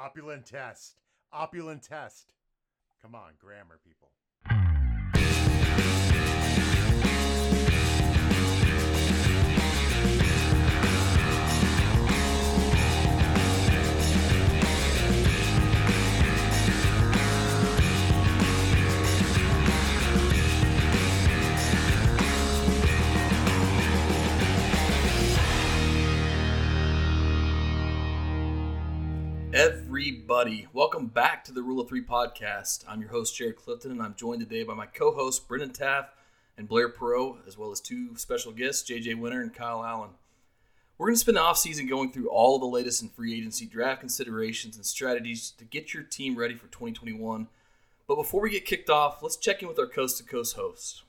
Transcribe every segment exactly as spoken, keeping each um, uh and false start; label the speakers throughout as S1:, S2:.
S1: Opulent test. Opulent test. Come on, grammar people.
S2: Everybody, welcome back to the Rule of Three podcast. I'm your host, Jared Clifton, and I'm joined today by my co-hosts, Brendan Taft and Blair Perot, as well as two special guests, J J Winter and Kyle Allen. We're going to spend the offseason going through all the latest in free agency draft considerations and strategies to get your team ready for twenty twenty-one. But before we get kicked off, let's check in with our coast-to-coast hosts.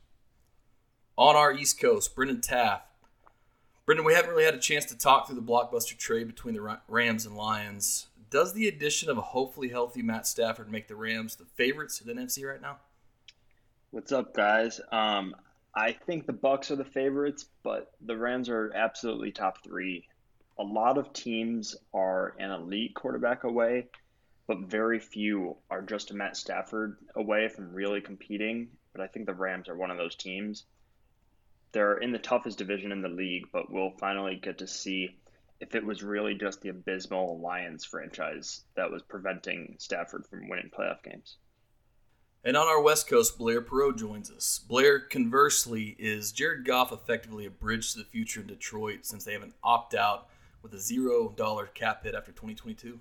S2: On our East Coast, Brendan Taft. Brendan, we haven't really had a chance to talk through the blockbuster trade between the Rams and Lions. Does the addition of a hopefully healthy Matt Stafford make the Rams the favorites in the N F C right now?
S3: What's up, guys? Um, I think the Bucs are the favorites, but the Rams are absolutely top three. A lot of teams are an elite quarterback away, but very few are just a Matt Stafford away from really competing. But I think the Rams are one of those teams. They're in the toughest division in the league, but we'll finally get to see if it was really just the abysmal Lions franchise that was preventing Stafford from winning playoff games.
S2: And on our West Coast, Blair Perot joins us. Blair, conversely, is Jared Goff effectively a bridge to the future in Detroit since they have an opt-out with a zero dollar cap hit after twenty twenty-two?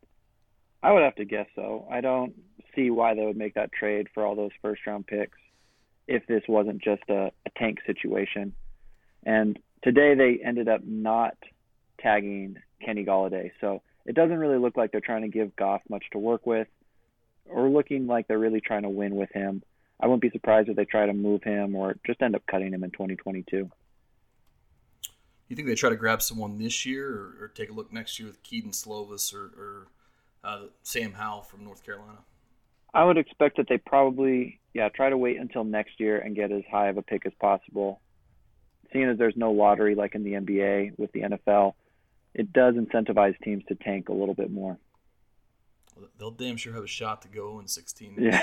S4: I would have to guess so. I don't see why they would make that trade for all those first-round picks if this wasn't just a, a tank situation. And today they ended up not tagging Kenny Golladay. So it doesn't really look like they're trying to give Goff much to work with or looking like they're really trying to win with him. I wouldn't be surprised if they try to move him or just end up cutting him in twenty twenty-two.
S2: You think they try to grab someone this year or, or take a look next year with Keaton Slovis or, or uh, Sam Howell from North Carolina?
S4: I would expect that they probably, yeah, try to wait until next year and get as high of a pick as possible. Seeing as there's no lottery like in the N B A with the N F L, it does incentivize teams to tank a little bit more.
S2: Well, they'll damn sure have a shot to go in sixteen.
S4: Yeah.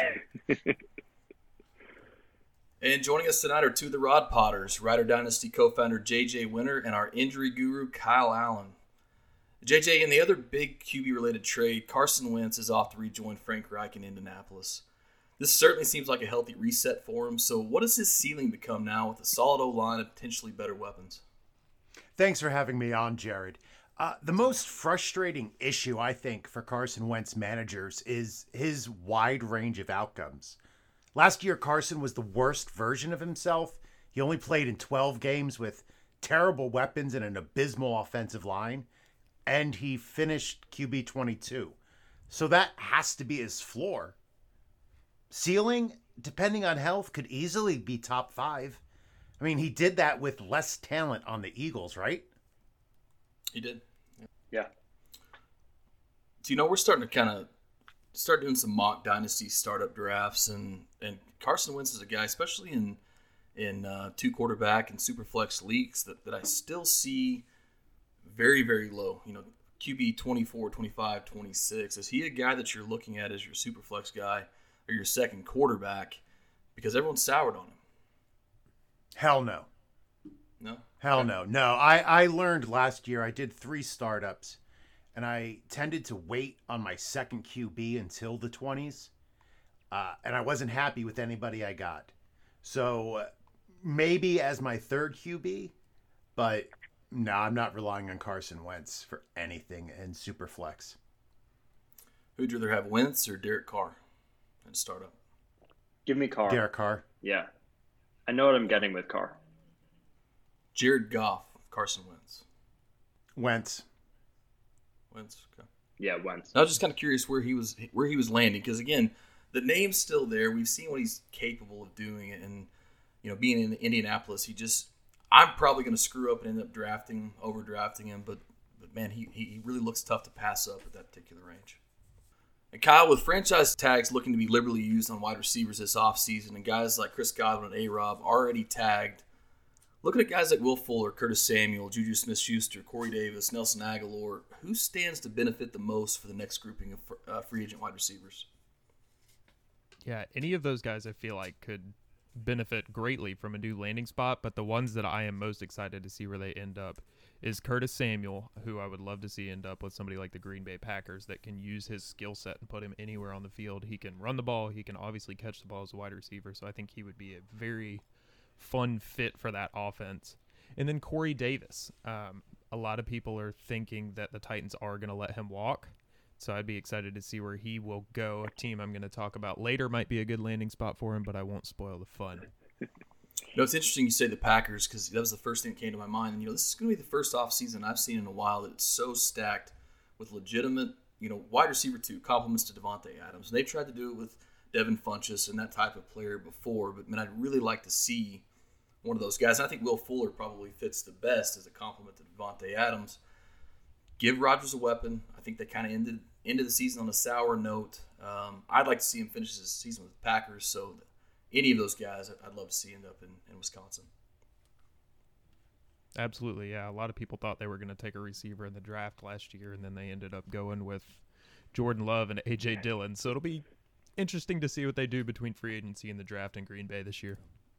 S2: And joining us tonight are two of the Rod Potters, Rider Dynasty co-founder J J Winter and our injury guru Kyle Allen. J J, in the other big Q B-related trade, Carson Wentz is off to rejoin Frank Reich in Indianapolis. This certainly seems like a healthy reset for him. So what does his ceiling become now with a solid O-line and potentially better weapons?
S1: Thanks for having me on, Jared. Uh, the most frustrating issue, I think, for Carson Wentz managers is his wide range of outcomes. Last year, Carson was the worst version of himself. He only played in twelve games with terrible weapons and an abysmal offensive line, and he finished Q B twenty-two. So that has to be his floor. Ceiling, depending on health, could easily be top five. I mean, he did that with less talent on the Eagles, right?
S2: He did.
S3: Yeah.
S2: So, you know, we're starting to kind of start doing some mock dynasty startup drafts, and, and Carson Wentz is a guy, especially in in uh, two quarterback and super flex leagues, that, that I still see very, very low. You know, Q B twenty-four, twenty-five, twenty-six. Is he a guy that you're looking at as your super flex guy or your second quarterback? Because everyone's soured on him.
S1: Hell no.
S2: No?
S1: Hell
S2: Okay.
S1: no. No, I, I learned last year, I did three startups, and I tended to wait on my second Q B until the twenties, uh, and I wasn't happy with anybody I got. So uh, maybe as my third Q B, but no, I'm not relying on Carson Wentz for anything in Superflex.
S2: Who'd you rather have, Wentz or Derek Carr in startup?
S3: Give me Carr.
S1: Derek Carr.
S3: Yeah. I know what I'm getting with Carr.
S2: Jared Goff, Carson Wentz.
S1: Wentz.
S2: Wentz, okay.
S3: Yeah, Wentz.
S2: I was just kind of curious where he was where he was landing, because again, the name's still there. We've seen what he's capable of doing, and you know, being in Indianapolis, he just I'm probably going to screw up and end up drafting, overdrafting him, but but man, he he really looks tough to pass up at that particular range. And Kyle, with franchise tags looking to be liberally used on wide receivers this offseason, and guys like Chris Godwin and A-Rob already tagged, Looking at guys like Will Fuller, Curtis Samuel, Juju Smith-Schuster, Corey Davis, Nelson Aguilar, who stands to benefit the most for the next grouping of uh, free agent wide receivers?
S5: Yeah, any of those guys I feel like could benefit greatly from a new landing spot, but the ones that I am most excited to see where they end up is Curtis Samuel, who I would love to see end up with somebody like the Green Bay Packers that can use his skill set and put him anywhere on the field. He can run the ball. He can obviously catch the ball as a wide receiver, so I think he would be a very fun fit for that offense. And then Corey Davis. Um, a lot of people are thinking that the Titans are going to let him walk, so I'd be excited to see where he will go. A team I'm going to talk about later might be a good landing spot for him, but I won't spoil the fun.
S2: You know, it's interesting you say the Packers because that was the first thing that came to my mind. And, you know, this is going to be the first offseason I've seen in a while that it's so stacked with legitimate, you know, wide receiver two, compliments to Devontae Adams. And they tried to do it with Devin Funchess and that type of player before, but, man, I'd really like to see one of those guys. And I think Will Fuller probably fits the best as a compliment to Devontae Adams. Give Rodgers a weapon. I think they kind of ended, ended the season on a sour note. Um, I'd like to see him finish his season with the Packers, so – any of those guys, I'd love to see end up in, in Wisconsin.
S5: Absolutely, yeah. A lot of people thought they were going to take a receiver in the draft last year, and then they ended up going with Jordan Love and A J Dillon. So it'll be interesting to see what they do between free agency and the draft in Green Bay this year.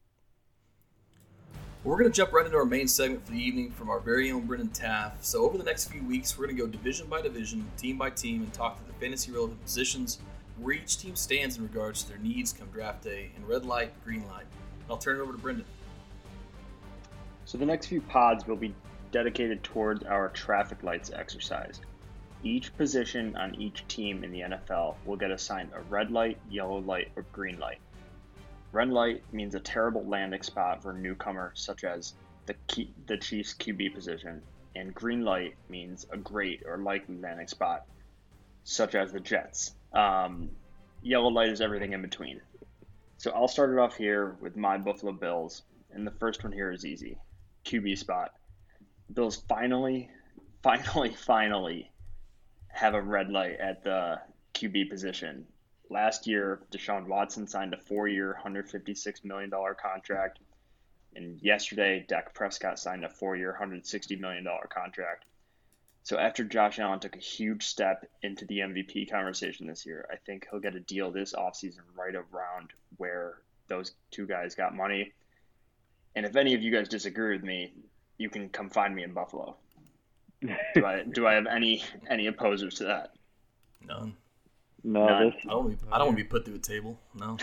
S2: We're going to jump right into our main segment for the evening from our very own Brendan Taft. So over the next few weeks, we're going to go division by division, team by team, and talk to the fantasy-relevant positions, where each team stands in regards to their needs come draft day, in red light, green light. I'll turn it over to Brendan.
S3: So the next few pods will be dedicated towards our traffic lights exercise. Each position on each team in the N F L will get assigned a red light, yellow light, or green light. Red light means a terrible landing spot for a newcomer, such as the, key, the Chiefs Q B position, and green light means a great or likely landing spot, such as the Jets. Um, yellow light is everything in between. So I'll start it off here with my Buffalo Bills, and the first one here is easy. Q B spot. Bills finally, finally, finally have a red light at the Q B position. Last year, Deshaun Watson signed a four-year, one hundred fifty-six million dollars contract, and yesterday, Dak Prescott signed a four-year, one hundred sixty million dollars contract. So after Josh Allen took a huge step into the M V P conversation this year, I think he'll get a deal this offseason right around where those two guys got money. And if any of you guys disagree with me, you can come find me in Buffalo. Do I do I have any any opposers to that?
S2: None.
S4: No,
S3: None.
S4: this,
S2: I don't. Wanna be, I don't want to be put through a table. No.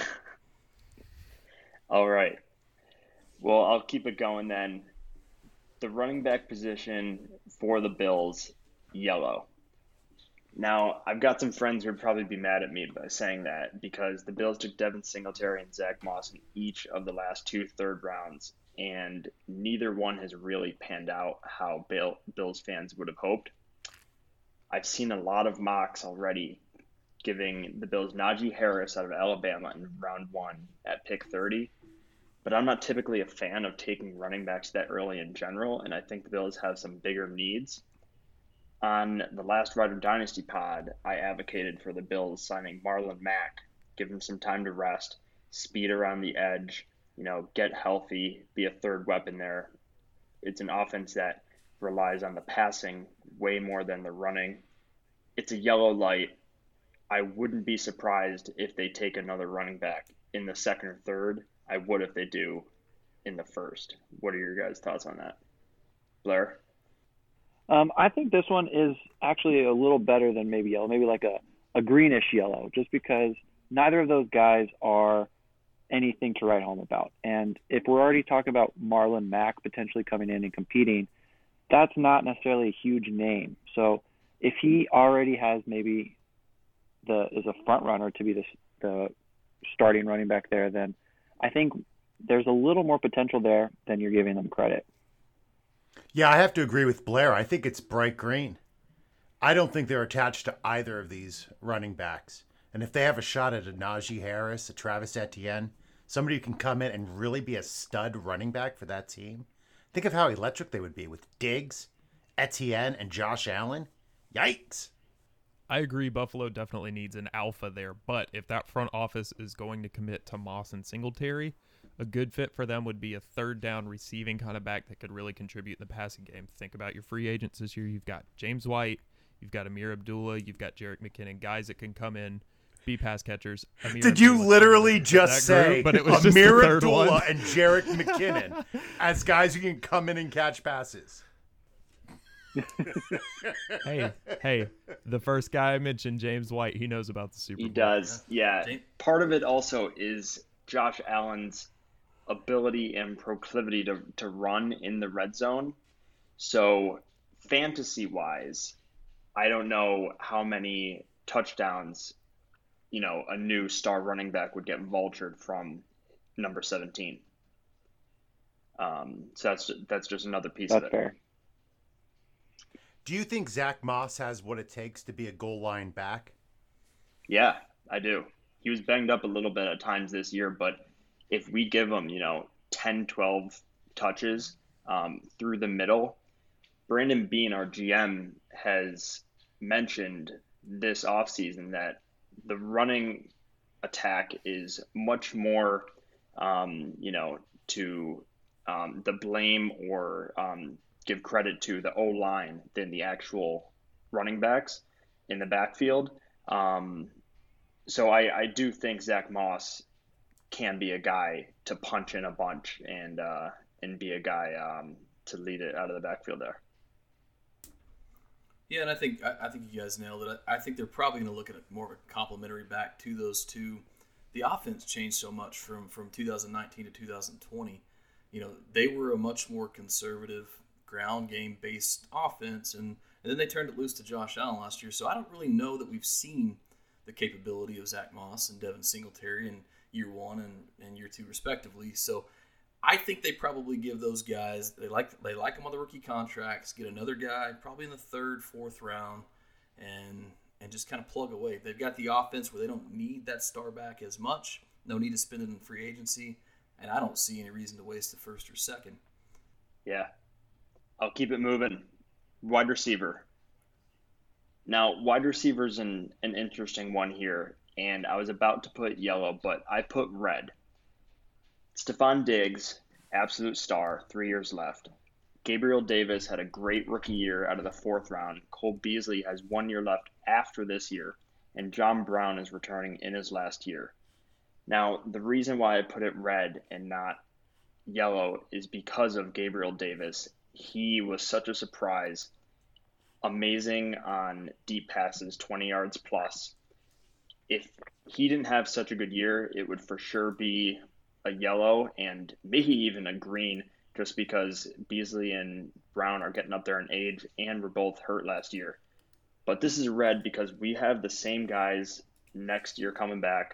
S3: All right. Well, I'll keep it going then. The running back position for the Bills, yellow. Now, I've got some friends who would probably be mad at me by saying that because the Bills took Devin Singletary and Zach Moss in each of the last two third rounds, and neither one has really panned out how Bill, Bills fans would have hoped. I've seen a lot of mocks already giving the Bills Najee Harris out of Alabama in round one at pick thirty. But I'm not typically a fan of taking running backs that early in general, and I think the Bills have some bigger needs. On the last Rider Dynasty pod, I advocated for the Bills signing Marlon Mack, give him some time to rest, speed around the edge, you know, get healthy, be a third weapon there. It's an offense that relies on the passing way more than the running. It's a yellow light. I wouldn't be surprised if they take another running back in the second or third. I would if they do in the first. What are your guys' thoughts on that? Blair?
S4: Um, I think this one is actually a little better than maybe yellow, maybe like a, a greenish yellow, just because neither of those guys are anything to write home about. And if we're already talking about Marlon Mack potentially coming in and competing, that's not necessarily a huge name. So if he already has maybe the is a front runner to be the, the starting running back there, then I think there's a little more potential there than you're giving them credit.
S1: Yeah, I have to agree with Blair. I think it's bright green. I don't think they're attached to either of these running backs. And if they have a shot at a Najee Harris, a Travis Etienne, somebody who can come in and really be a stud running back for that team, think of how electric they would be with Diggs, Etienne, and Josh Allen. Yikes.
S5: I agree Buffalo definitely needs an alpha there, but if that front office is going to commit to Moss and Singletary, a good fit for them would be a third down receiving kind of back that could really contribute in the passing game. Think about your free agents this year. You've got James White, you've got Amir Abdullah, you've got Jerick McKinnon, guys that can come in, be pass catchers. Amir
S1: Did you
S5: Abdullah
S1: literally just
S5: that
S1: say
S5: group, but it was just
S1: Amir
S5: the third
S1: Abdullah
S5: one.
S1: and Jerick McKinnon as guys who can come in and catch passes?
S5: hey, hey, the first guy I mentioned, James White, he knows about the Super Bowl.
S3: He does, yeah.
S2: James-
S3: Part of it also is Josh Allen's ability and proclivity to, to run in the red zone. So fantasy-wise, I don't know how many touchdowns, you know, a new star running back would get vultured from number seventeen. Um, so that's that's just another piece
S4: That's
S3: of it.
S4: fair.
S1: Do you think Zach Moss has what it takes to be a goal line back?
S3: Yeah, I do. He was banged up a little bit at times this year, but if we give him, you know, ten, twelve touches um, through the middle, Brandon Beane, our G M, has mentioned this offseason that the running attack is much more, um, you know, to um, the blame or um, give credit to the O-line than the actual running backs in the backfield. Um, so I, I do think Zach Moss can be a guy to punch in a bunch and uh, and be a guy um, to lead it out of the backfield there.
S2: Yeah, and I think I, I think you guys nailed it. I, I think they're probably going to look at it more of a complementary back to those two. The offense changed so much from, from two thousand nineteen to two thousand twenty. You know, they were a much more conservative ground game based offense, and, and then they turned it loose to Josh Allen last year. So I don't really know that we've seen the capability of Zach Moss and Devin Singletary in year one and, and year two respectively. So I think they probably give those guys, they like they like them on the rookie contracts, get another guy probably in the third, fourth round, and and just kind of plug away. They've got the offense where they don't need that star back as much. No need to spend it in free agency, and I don't see any reason to waste the first or second.
S3: Yeah. I'll keep it moving. Wide receiver. Now, wide receiver's an, an interesting one here, and I was about to put yellow, but I put red. Stephon Diggs, absolute star, three years left. Gabriel Davis had a great rookie year out of the fourth round. Cole Beasley has one year left after this year, and John Brown is returning in his last year. Now, the reason why I put it red and not yellow is because of Gabriel Davis. He was such a surprise. Amazing on deep passes, twenty yards plus. If he didn't have such a good year, it would for sure be a yellow and maybe even a green, just because Beasley and Brown are getting up there in age and were both hurt last year. But this is red because we have the same guys next year coming back.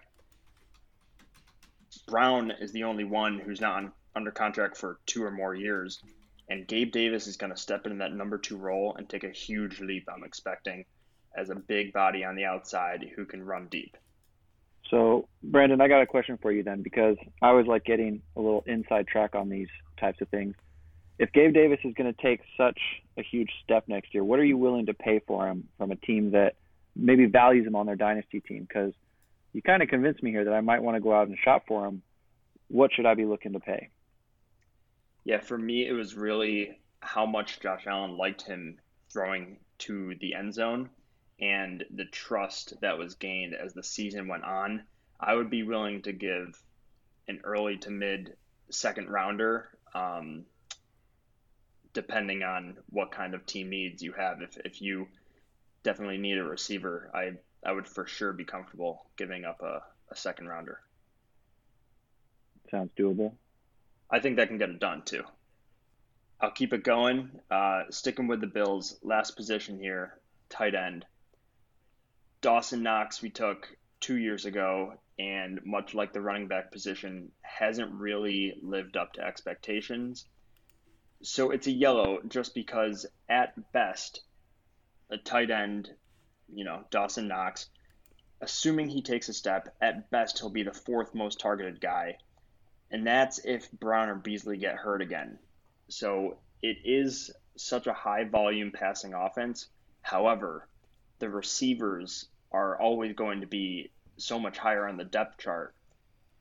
S3: Brown is the only one who's not on, under contract for two or more years. And Gabe Davis is going to step into that number two role and take a huge leap, I'm expecting, as a big body on the outside who can run deep.
S4: So, Brandon, I got a question for you then, because I always like getting a little inside track on these types of things. If Gabe Davis is going to take such a huge step next year, what are you willing to pay for him from a team that maybe values him on their dynasty team? Because you kind of convinced me here that I might want to go out and shop for him. What should I be looking to pay?
S3: Yeah, for me, it was really how much Josh Allen liked him throwing to the end zone and the trust that was gained as the season went on. I would be willing to give an early to mid second rounder, um, depending on what kind of team needs you have. If if you definitely need a receiver, I, I would for sure be comfortable giving up a, a second rounder.
S4: Sounds doable.
S3: I think that can get it done too. I'll keep it going. Uh, sticking with the Bills, last position here, tight end. Dawson Knox we took two years ago, and much like the running back position, hasn't really lived up to expectations. So it's a yellow just because at best, a tight end, you know, Dawson Knox, assuming he takes a step, at best he'll be the fourth most targeted guy. And that's if Brown or Beasley get hurt again. So it is such a high volume passing offense. However, the receivers are always going to be so much higher on the depth chart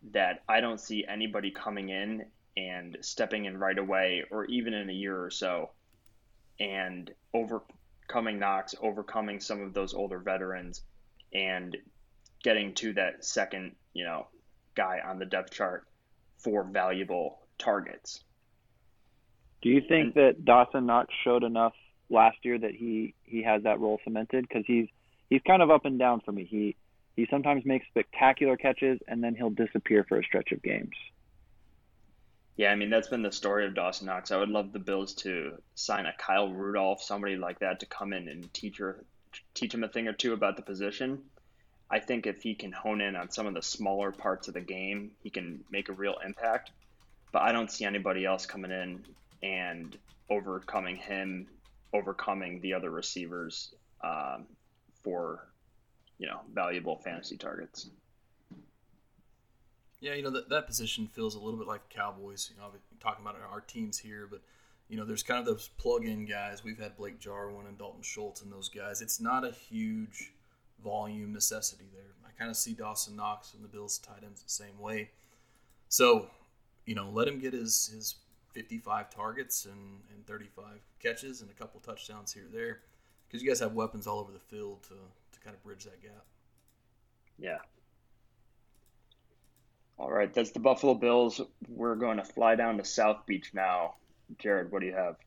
S3: that I don't see anybody coming in and stepping in right away, or even in a year or so, and overcoming knocks, overcoming some of those older veterans, and getting to that second, you know, guy on the depth chart for valuable targets.
S4: Do you think that Dawson Knox showed enough last year that he, he has that role cemented? Because he's he's kind of up and down for me. He he sometimes makes spectacular catches, and then he'll disappear for a stretch of games.
S3: Yeah, I mean, that's been the story of Dawson Knox. I would love the Bills to sign a Kyle Rudolph, somebody like that, to come in and teach her, teach him a thing or two about the position. I think if he can hone in on some of the smaller parts of the game, he can make a real impact. But I don't see anybody else coming in and overcoming him, overcoming the other receivers um, for, you know, valuable fantasy targets.
S2: Yeah, you know, that, that position feels a little bit like the Cowboys. You know, I've been talking about our teams here, but, you know, there's kind of those plug-in guys. We've had Blake Jarwin and Dalton Schultz and those guys. It's not a huge volume necessity there. I kind of see Dawson Knox and the Bills tight ends the same way. So, you know, let him get his, his fifty-five targets and, and thirty-five catches and a couple touchdowns here or there, because you guys have weapons all over the field to, to kind of bridge that gap.
S3: Yeah. All right, that's the Buffalo Bills. We're going to fly down to South Beach now. Jared, what do you have?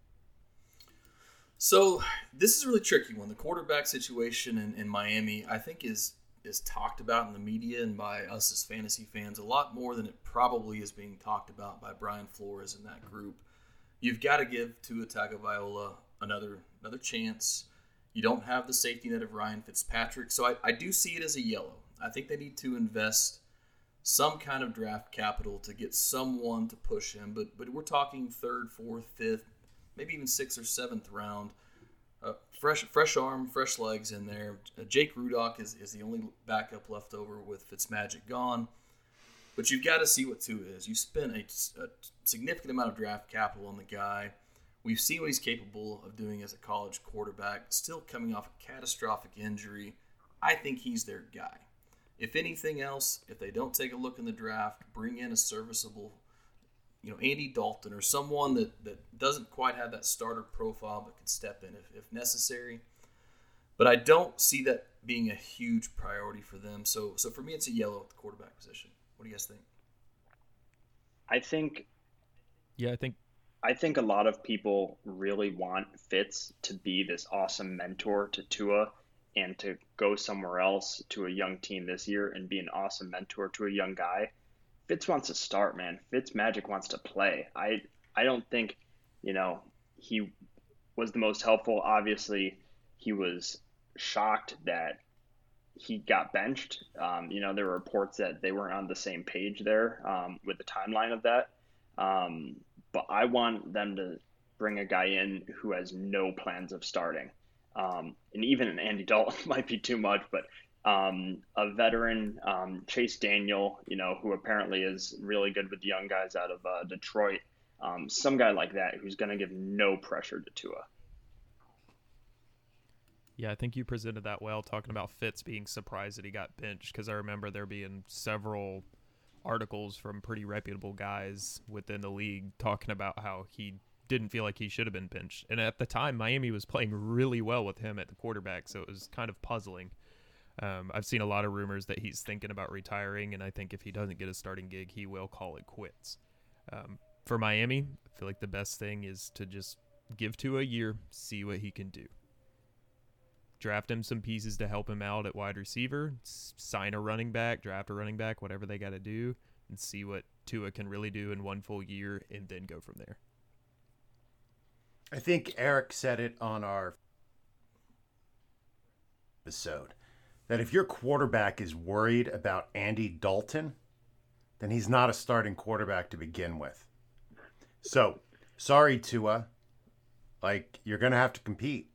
S2: So this is a really tricky one. The quarterback situation in, in Miami, I think, is is talked about in the media and by us as fantasy fans a lot more than it probably is being talked about by Brian Flores and that group. You've got to give Tua Tagovailoa another another chance. You don't have the safety net of Ryan Fitzpatrick, so I, I do see it as a yellow. I think they need to invest some kind of draft capital to get someone to push him, but but we're talking third, fourth, fifth, maybe even sixth or seventh round. Uh, fresh fresh arm, fresh legs in there. Uh, Jake Rudock is, is the only backup left over with Fitzmagic gone. But you've got to see what Tua is. You spent a, a significant amount of draft capital on the guy. We've seen what he's capable of doing as a college quarterback, still coming off a catastrophic injury. I think he's their guy. If anything else, if they don't take a look in the draft, bring in a serviceable, you know, Andy Dalton or someone that, that doesn't quite have that starter profile but can step in if, if necessary. But I don't see that being a huge priority for them. So so for me, it's a yellow at the quarterback position. What do you guys think?
S3: I think
S5: Yeah, I think
S3: I think a lot of people really want Fitz to be this awesome mentor to Tua and to go somewhere else to a young team this year and be an awesome mentor to a young guy. Fitz wants to start, man. Fitzmagic wants to play. I I don't think, you know, he was the most helpful. Obviously, he was shocked that he got benched. Um, you know, there were reports that they weren't on the same page there um, with the timeline of that. Um, but I want them to bring a guy in who has no plans of starting. Um, and even an Andy Dalton might be too much, but um, a veteran, um, Chase Daniel, you know, who apparently is really good with young guys out of uh, Detroit, um, some guy like that who's going to give no pressure to Tua.
S5: Yeah, I think you presented that well, talking about Fitz being surprised that he got benched, because I remember there being several articles from pretty reputable guys within the league talking about how he didn't feel like he should have been benched. And at the time, Miami was playing really well with him at the quarterback, so it was kind of puzzling. Um, I've seen a lot of rumors that he's thinking about retiring, and I think if he doesn't get a starting gig, he will call it quits. Um, for Miami, I feel like the best thing is to just give Tua a year, see what he can do. Draft him some pieces to help him out at wide receiver, sign a running back, draft a running back, whatever they got to do, and see what Tua can really do in one full year, and then go from there.
S1: I think Eric said it on our episode that if your quarterback is worried about Andy Dalton, then he's not a starting quarterback to begin with. So, sorry, Tua. Like, you're going to have to compete.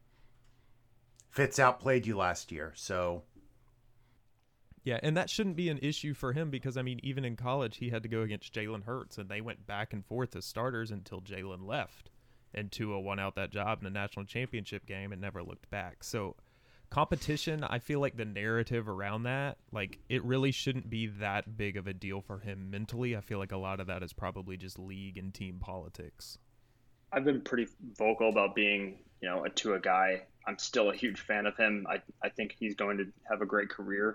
S1: Fitz outplayed you last year, so...
S5: Yeah, and that shouldn't be an issue for him because, I mean, even in college, he had to go against Jalen Hurts, and they went back and forth as starters until Jalen left. And Tua won out that job in a national championship game and never looked back. So competition, I feel like the narrative around that, like it really shouldn't be that big of a deal for him mentally. I feel like a lot of that is probably just league and team politics.
S3: I've been pretty vocal about being, you know, a Tua guy. I'm still a huge fan of him. I, I think he's going to have a great career.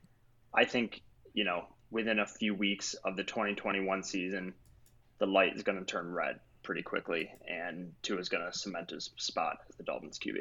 S3: I think, you know, within a few weeks of the twenty twenty-one season, the light is going to turn red pretty quickly, and Tua is going to cement his spot as the Dolphins Q B.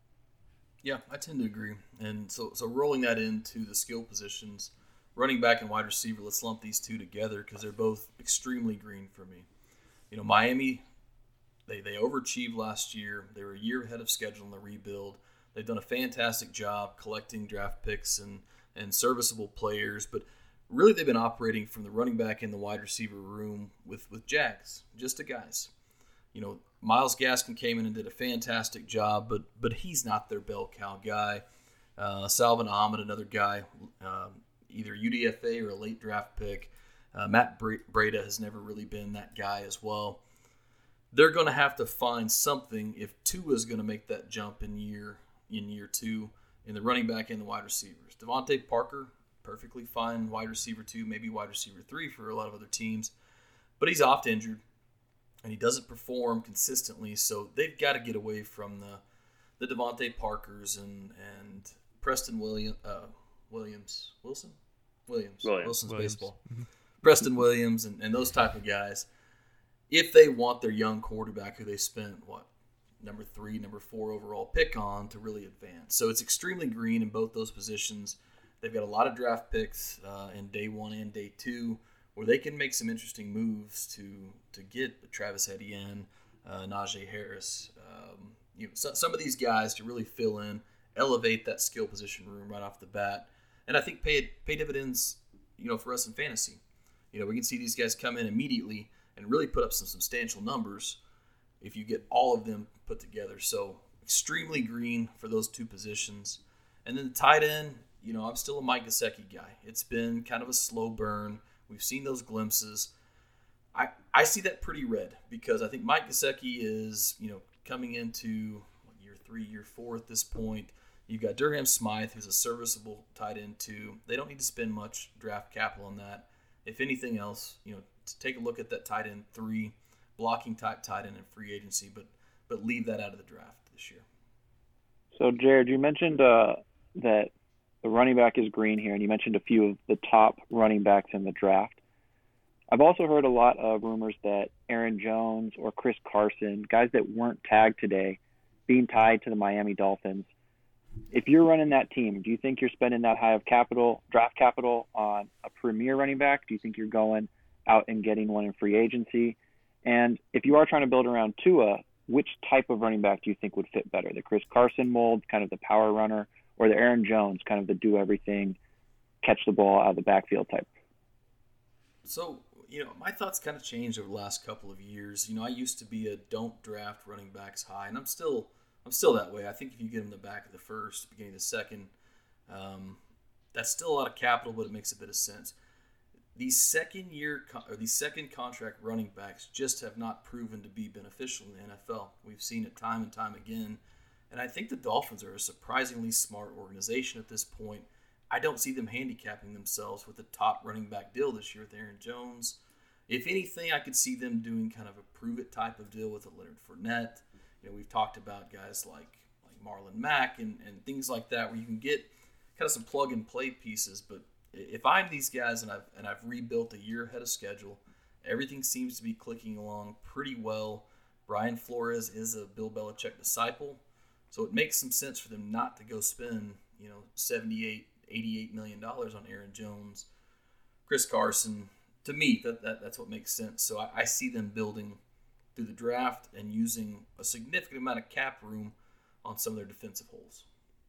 S2: Yeah, I tend to agree. And so, so rolling that into the skill positions, running back and wide receiver, let's lump these two together because they're both extremely green for me. You know, Miami, they, they overachieved last year. They were a year ahead of schedule in the rebuild. They've done a fantastic job collecting draft picks and, and serviceable players, but really they've been operating from the running back and the wide receiver room with, with Jags, just the guys. You know, Myles Gaskin came in and did a fantastic job, but but he's not their bell cow guy. Uh, Salvin Ahmed, another guy, um, either U D F A or a late draft pick. Uh, Matt Breida has never really been that guy as well. They're going to have to find something if Tua is going to make that jump in year in year two in the running back and the wide receivers. Devontae Parker, perfectly fine wide receiver two, maybe wide receiver three for a lot of other teams, but he's oft injured. And he doesn't perform consistently, so they've got to get away from the the Devontae Parkers and and Preston William, uh, Williams Wilson Williams
S3: Williams.
S2: Wilson's
S5: Williams.
S2: baseball Preston Williams and, and those type of guys. If they want their young quarterback who they spent what number three, number four overall pick on to really advance, so it's extremely green in both those positions. They've got a lot of draft picks uh, in day one and day two, where they can make some interesting moves to to get Travis Etienne, uh, Najee Harris, um, you know, so, some of these guys to really fill in, elevate that skill position room right off the bat, and I think pay pay dividends, you know, for us in fantasy. You know, we can see these guys come in immediately and really put up some substantial numbers if you get all of them put together. So extremely green for those two positions, and then the tight end. You know, I'm still a Mike Gesicki guy. It's been kind of a slow burn. We've seen those glimpses. I, I see that pretty red because I think Mike Gesicki is, you know, coming into what, year three, year four at this point. You've got Durham Smythe, who's a serviceable tight end too. They don't need to spend much draft capital on that. If anything else, you know, to take a look at that tight end three, blocking type tight end in free agency, but but leave that out of the draft this year.
S4: So, Jared, you mentioned uh, that the running back is green here, and you mentioned a few of the top running backs in the draft. I've also heard a lot of rumors that Aaron Jones or Chris Carson, guys that weren't tagged today, being tied to the Miami Dolphins. If you're running that team, do you think you're spending that high of capital, draft capital, on a premier running back? Do you think you're going out and getting one in free agency? And if you are trying to build around Tua, which type of running back do you think would fit better? The Chris Carson mold, kind of the power runner, or the Aaron Jones, kind of the do-everything, catch the ball out of the backfield type?
S2: So, you know, my thoughts kind of changed over the last couple of years. You know, I used to be a don't draft running backs high, and I'm still I'm still that way. I think if you get them the back of the first, beginning of the second, um, that's still a lot of capital, but it makes a bit of sense. These second year or these second contract running backs just have not proven to be beneficial in the N F L. We've seen it time and time again. And I think the Dolphins are a surprisingly smart organization at this point. I don't see them handicapping themselves with the top running back deal this year with Aaron Jones. If anything, I could see them doing kind of a prove-it type of deal with a Leonard Fournette. You know, we've talked about guys like like Marlon Mack and, and things like that where you can get kind of some plug-and-play pieces. But if I'm these guys and I've, and I've rebuilt a year ahead of schedule, everything seems to be clicking along pretty well. Brian Flores is a Bill Belichick disciple. So it makes some sense for them not to go spend, you know, seventy-eight, eighty-eight million dollars on Aaron Jones, Chris Carson. To me, that, that that's what makes sense. So I, I see them building through the draft and using a significant amount of cap room on some of their defensive holes.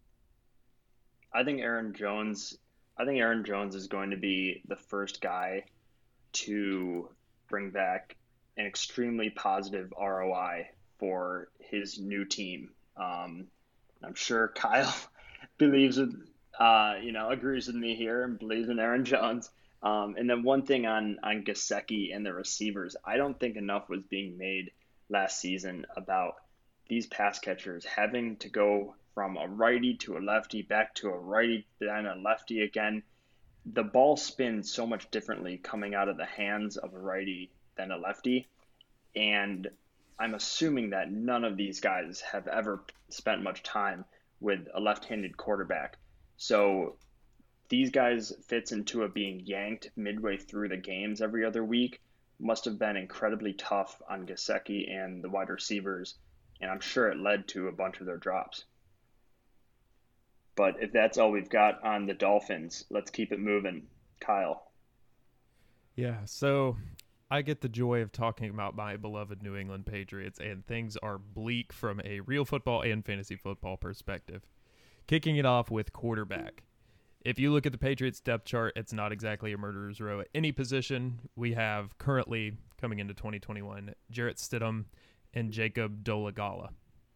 S3: I think Aaron Jones. I think Aaron Jones is going to be the first guy to bring back an extremely positive R O I for his new team. Um, I'm sure Kyle believes with, uh, you know, agrees with me here and believes in Aaron Jones. Um, and then one thing on, on Gesicki and the receivers, I don't think enough was being made last season about these pass catchers having to go from a righty to a lefty, back to a righty, then a lefty again. The ball spins so much differently coming out of the hands of a righty than a lefty. And I'm assuming that none of these guys have ever spent much time with a left-handed quarterback. So these guys fits into it being yanked midway through the games every other week. Must have been incredibly tough on Gesicki and the wide receivers, and I'm sure it led to a bunch of their drops. But if that's all we've got on the Dolphins, let's keep it moving. Kyle.
S5: Yeah, so I get the joy of talking about my beloved New England Patriots, and things are bleak from a real football and fantasy football perspective. Kicking it off with quarterback. If you look at the Patriots depth chart, it's not exactly a murderer's row at any position. We have currently, coming into twenty twenty-one, Jarrett Stidham and Jacob Dolagala.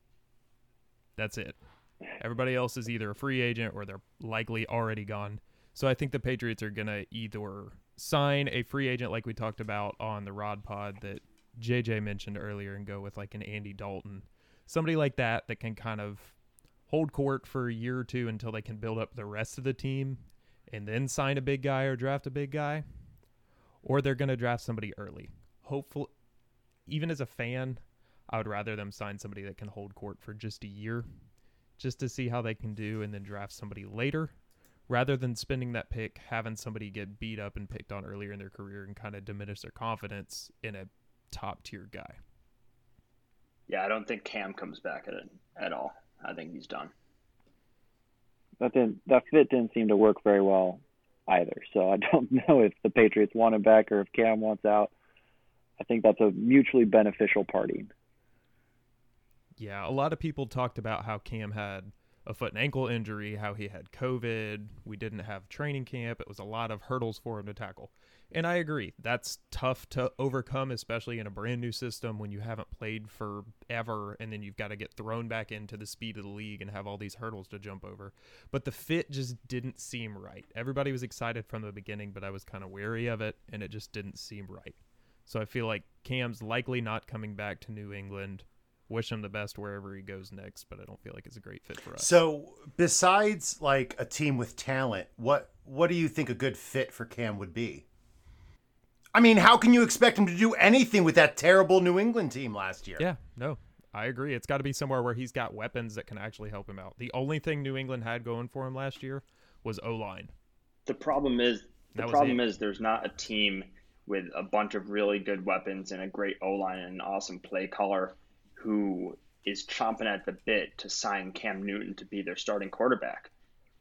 S5: That's it. Everybody else is either a free agent or they're likely already gone. So I think the Patriots are going to either sign a free agent like we talked about on the Rod Pod that J J mentioned earlier and go with like an Andy Dalton. Somebody like that that can kind of hold court for a year or two until they can build up the rest of the team and then sign a big guy or draft a big guy. Or they're going to draft somebody early. Hopefully, even as a fan, I would rather them sign somebody that can hold court for just a year just to see how they can do and then draft somebody later rather than spending that pick, having somebody get beat up and picked on earlier in their career and kind of diminish their confidence in a top-tier guy.
S3: Yeah, I don't think Cam comes back at it at all. I think he's done.
S4: That didn't, that fit didn't seem to work very well either. So I don't know if the Patriots want him back or if Cam wants out. I think that's a mutually beneficial parting.
S5: Yeah, a lot of people talked about how Cam had a foot and ankle injury, how he had COVID. We didn't have training camp. It was a lot of hurdles for him to tackle. And I agree. That's tough to overcome, especially in a brand new system when you haven't played forever and then you've got to get thrown back into the speed of the league and have all these hurdles to jump over. But the fit just didn't seem right. Everybody was excited from the beginning, but I was kind of wary of it, and it just didn't seem right. So I feel like Cam's likely not coming back to New England. Wish him the best wherever he goes next, but I don't feel like it's a great fit for us.
S1: So besides like a team with talent, what what do you think a good fit for Cam would be? I mean, how can you expect him to do anything with that terrible New England team last year?
S5: Yeah, no, I agree. It's got to be somewhere where he's got weapons that can actually help him out. The only thing New England had going for him last year was O-line.
S3: The problem is the
S5: That was
S3: problem
S5: it.
S3: is there's not a team with a bunch of really good weapons and a great O-line and an awesome play caller who is chomping at the bit to sign Cam Newton to be their starting quarterback.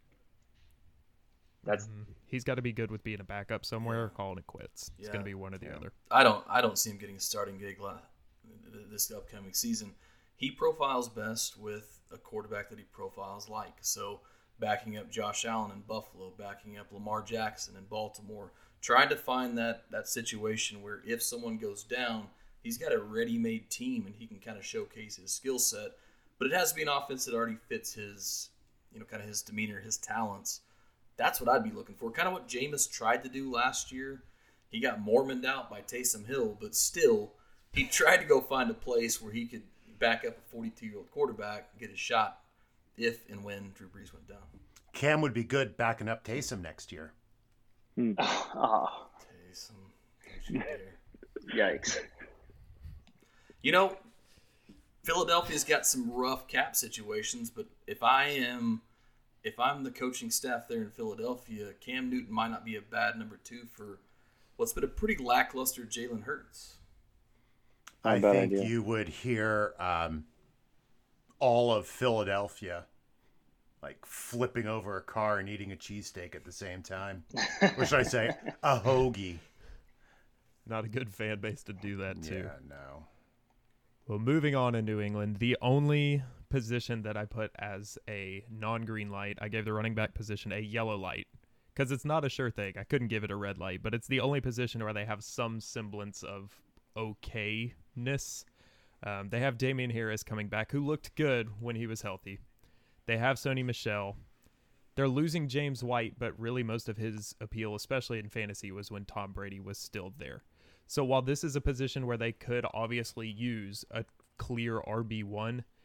S3: That's
S5: Mhm. He's got to be good with being a backup somewhere or calling it quits. It's
S2: Yeah.
S5: going to be one or the other.
S2: I don't I don't see him getting a starting gig la- this upcoming season. He profiles best with a quarterback that he profiles like. So backing up Josh Allen in Buffalo, backing up Lamar Jackson in Baltimore, trying to find that that situation where if someone goes down, he's got a ready-made team and he can kind of showcase his skill set. But it has to be an offense that already fits his, you know, kind of his demeanor, his talents. That's what I'd be looking for. Kind of what Jameis tried to do last year. He got Mormoned out by Taysom Hill, but still, he tried to go find a place where he could back up a forty-two-year-old quarterback and get his shot if and when Drew Brees went down.
S1: Cam would be good backing up Taysom next year.
S3: oh,
S2: Taysom, don't you dare.
S3: yikes.
S2: You know, Philadelphia's got some rough cap situations, but if I am, if I'm the coaching staff there in Philadelphia, Cam Newton might not be a bad number two for what's been a pretty lackluster Jalen Hurts.
S1: I
S4: Not a bad
S1: think
S4: idea.
S1: you would hear um, all of Philadelphia like flipping over a car and eating a cheesesteak at the same time. Or should I say a hoagie?
S5: Not a good fan base to do that too.
S1: Yeah, no.
S5: Well, moving on in New England, the only position that I put as a non-green light, I gave the running back position a yellow light because it's not a sure thing. I couldn't give it a red light, but it's the only position where they have some semblance of okayness. Um, they have Damian Harris coming back, who looked good when he was healthy. They have Sony Michel. They're losing James White, but really most of his appeal, especially in fantasy, was when Tom Brady was still there. So while this is a position where they could obviously use a clear R B one,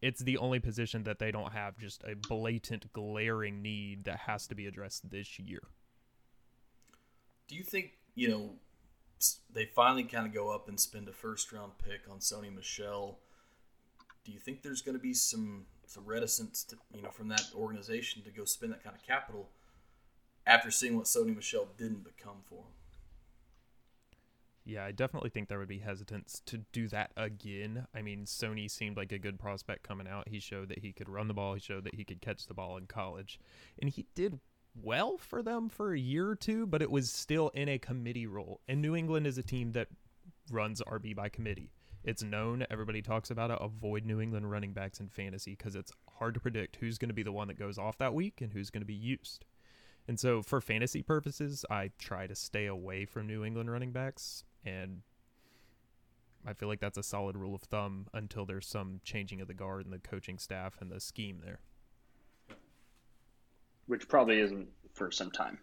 S5: it's the only position that they don't have just a blatant, glaring need that has to be addressed this year.
S2: Do you think, you know, they finally kind of go up and spend a first-round pick on Sony Michel? Do you think there's going to be some some reticence, to, you know, from that organization to go spend that kind of capital after seeing what Sony Michel didn't become for them?
S5: Yeah, I definitely think there would be hesitance to do that again. I mean, Sony seemed like a good prospect coming out. He showed that he could run the ball. He showed that he could catch the ball in college. And he did well for them for a year or two, but it was still in a committee role. And New England is a team that runs R B by committee. It's known. Everybody talks about it. Avoid New England running backs in fantasy because it's hard to predict who's going to be the one that goes off that week and who's going to be used. And so for fantasy purposes, I try to stay away from New England running backs. And I feel like that's a solid rule of thumb until there's some changing of the guard and the coaching staff and the scheme there.
S3: Which probably isn't for some time.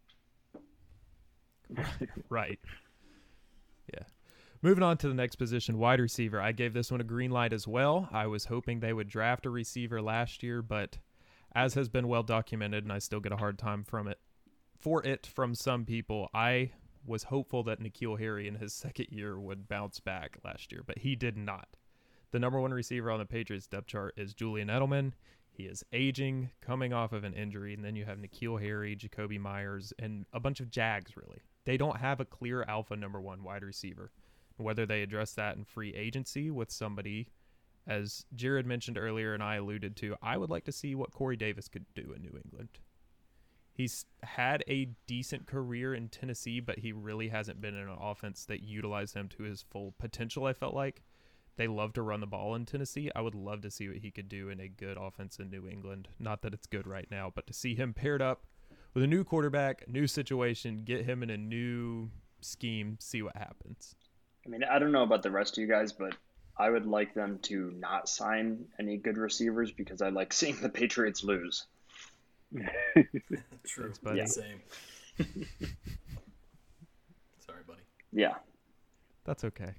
S5: Right. Yeah. Moving on to the next position, wide receiver. I gave this one a green light as well. I was hoping they would draft a receiver last year, but as has been well documented, and I still get a hard time from it, for it from some people, I was hopeful that N'Keal Harry in his second year would bounce back last year, but he did not. The number one receiver on the Patriots depth chart is Julian Edelman. He is aging, coming off of an injury, and then you have N'Keal Harry, Jacoby Myers, and a bunch of Jags, really. They don't have a clear alpha number one wide receiver. Whether they address that in free agency with somebody, as Jared mentioned earlier and I alluded to, I would like to see what Corey Davis could do in New England. He's had a decent career in Tennessee, but he really hasn't been in an offense that utilized him to his full potential, I felt like. They love to run the ball in Tennessee. I would love to see what he could do in a good offense in New England. Not that it's good right now, but to see him paired up with a new quarterback, new situation, get him in a new scheme, see what happens.
S3: I mean, I don't know about the rest of you guys, but I would like them to not sign any good receivers because I like seeing the Patriots lose.
S2: True.
S5: Thanks, buddy.
S3: Yeah.
S2: Same. Sorry, buddy.
S3: Yeah.
S5: That's okay.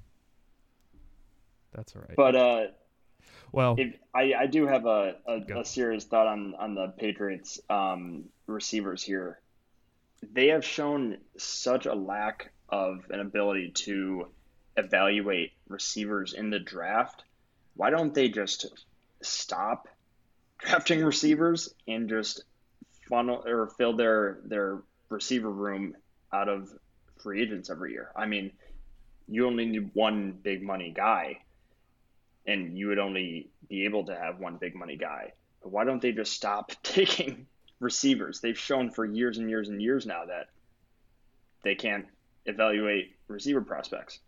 S5: That's all right.
S3: But uh,
S5: well,
S3: if, I, I do have a, a,
S5: Go.
S3: a serious thought on, on the Patriots um, receivers here. They have shown such a lack of an ability to evaluate receivers in the draft. Why don't they just stop drafting receivers and just funnel or fill their their receiver room out of free agents every year? I mean, you only need one big money guy, and you would only be able to have one big money guy. But why don't they just stop taking receivers? They've shown for years and years and years now that they can't evaluate receiver prospects.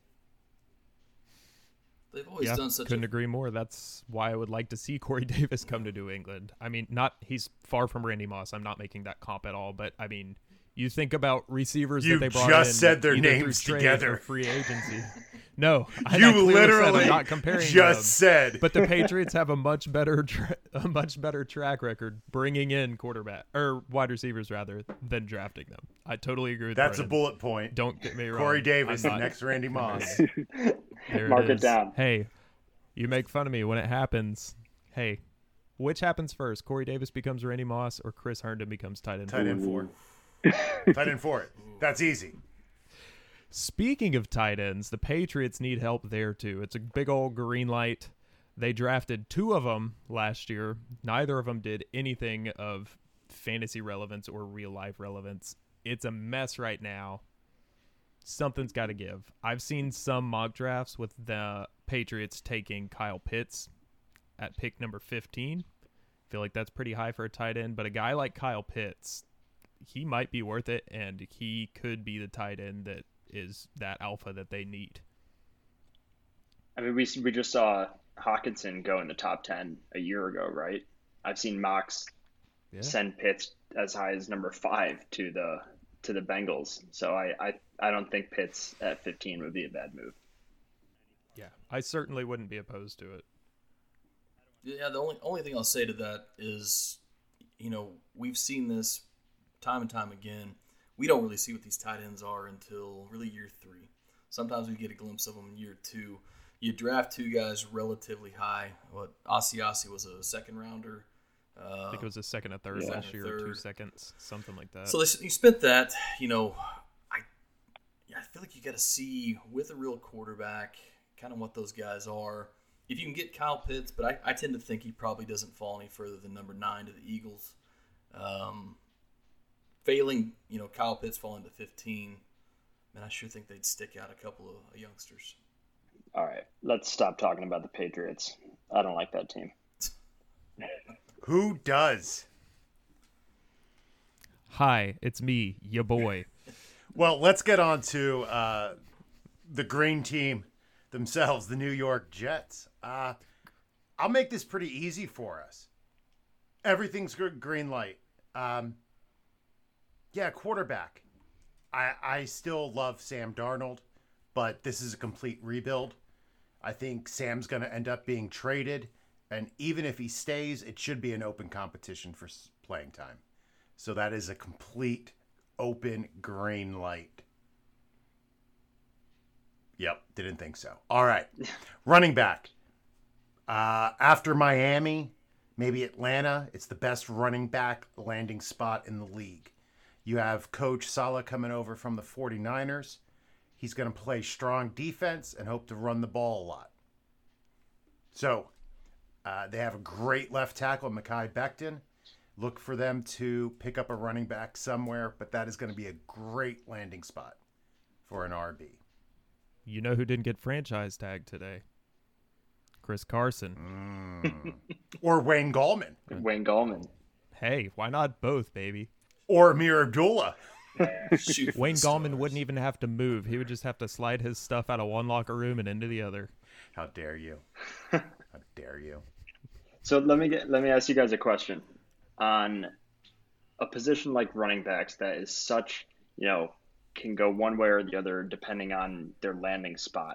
S2: They've always
S5: yeah,
S2: done such
S5: couldn't
S2: a
S5: agree more. That's why I would like to see Corey Davis come to New England. I mean, not he's far from Randy Moss. I'm not making that comp at all, but I mean, you think about receivers
S1: You
S5: that they brought
S1: just
S5: in
S1: said their
S5: either through
S1: names
S5: trade
S1: together.
S5: or free agency. No, I
S1: You
S5: I clearly said
S1: literally
S5: I'm not comparing
S1: just
S5: them,
S1: said.
S5: But the Patriots have a much better tra- a much better track record bringing in quarterback or wide receivers rather than drafting them. I totally agree with
S1: That's a
S5: Brennan.
S1: bullet point.
S5: Don't get me wrong.
S1: Corey Davis,
S5: I'm
S1: the
S5: not-
S1: next Randy Moss.
S5: There
S3: Mark it
S5: is.
S3: down.
S5: Hey, you make fun of me when it happens. Hey, which happens first? Corey Davis becomes Randy Moss or Chris Herndon becomes tight end?
S1: Tight end four. Tight end for it. That's easy.
S5: Speaking of tight ends, the Patriots need help there too. It's a big old green light. They drafted two of them last year. Neither of them did anything of fantasy relevance or real life relevance. It's a mess right now. Something's got to give. I've seen some mock drafts with the Patriots taking Kyle Pitts at pick number fifteen. I feel like that's pretty high for a tight end, but a guy like Kyle Pitts, he might be worth it, and he could be the tight end that is that alpha that they need.
S3: I mean, we we just saw Hawkinson go in the top ten a year ago, right? I've seen mocks
S5: Yeah.
S3: send Pitts as high as number five to the to the Bengals. So I, I, I don't think Pitts at fifteen would be a bad move.
S5: Yeah, I certainly wouldn't be opposed to it.
S2: Yeah, the only only thing I'll say to that is, you know, we've seen this time and time again. We don't really see what these tight ends are until really year three. Sometimes we get a glimpse of them in year two. you draft two guys relatively high. What Asiasi was a second rounder. Uh,
S5: I think it was a second, a third
S2: yeah,
S5: last year,
S2: third.
S5: or two seconds, something like that.
S2: So they, you spent that. You know, I yeah, I feel like you got to see with a real quarterback kind of what those guys are. If you can get Kyle Pitts, but I, I tend to think he probably doesn't fall any further than number nine to the Eagles. Um, failing, you know, Kyle Pitts falling to fifteen, man, I sure think they'd stick out a couple of youngsters.
S3: All right, let's stop talking about the Patriots. I don't like that team.
S1: Who does?
S5: Hi, it's me, ya boy.
S1: Well, let's get on to uh, the green team themselves, the New York Jets. Uh, I'll make this pretty easy for us. Everything's good, green light. Um, yeah, quarterback. I I still love Sam Darnold, but this is a complete rebuild. I think Sam's going to end up being traded, and even if he stays, it should be an open competition for playing time. So that is a complete open green light. Yep, didn't think so. All right, running back. Uh, after Miami, maybe Atlanta, it's the best running back landing spot in the league. You have Coach Saleh coming over from the 49ers. He's going to play strong defense and hope to run the ball a lot. So uh, they have a great left tackle, Mekhi Becton. Look for them to pick up a running back somewhere, but that is going to be a great landing spot for an R B.
S5: You know who didn't get franchise tag today? Chris Carson.
S1: Mm. Or Wayne Gallman.
S3: Wayne Gallman.
S5: Hey, why not both, baby?
S1: Or Amir Abdullah.
S2: Shoot for
S5: Wayne
S2: the
S5: Gallman
S2: stars.
S5: wouldn't even have to move. He would just have to slide his stuff out of one locker room and into the other.
S1: How dare you? How dare you?
S3: So let me get let me ask you guys a question on a position like running backs that is such, you know, can go one way or the other depending on their landing spot.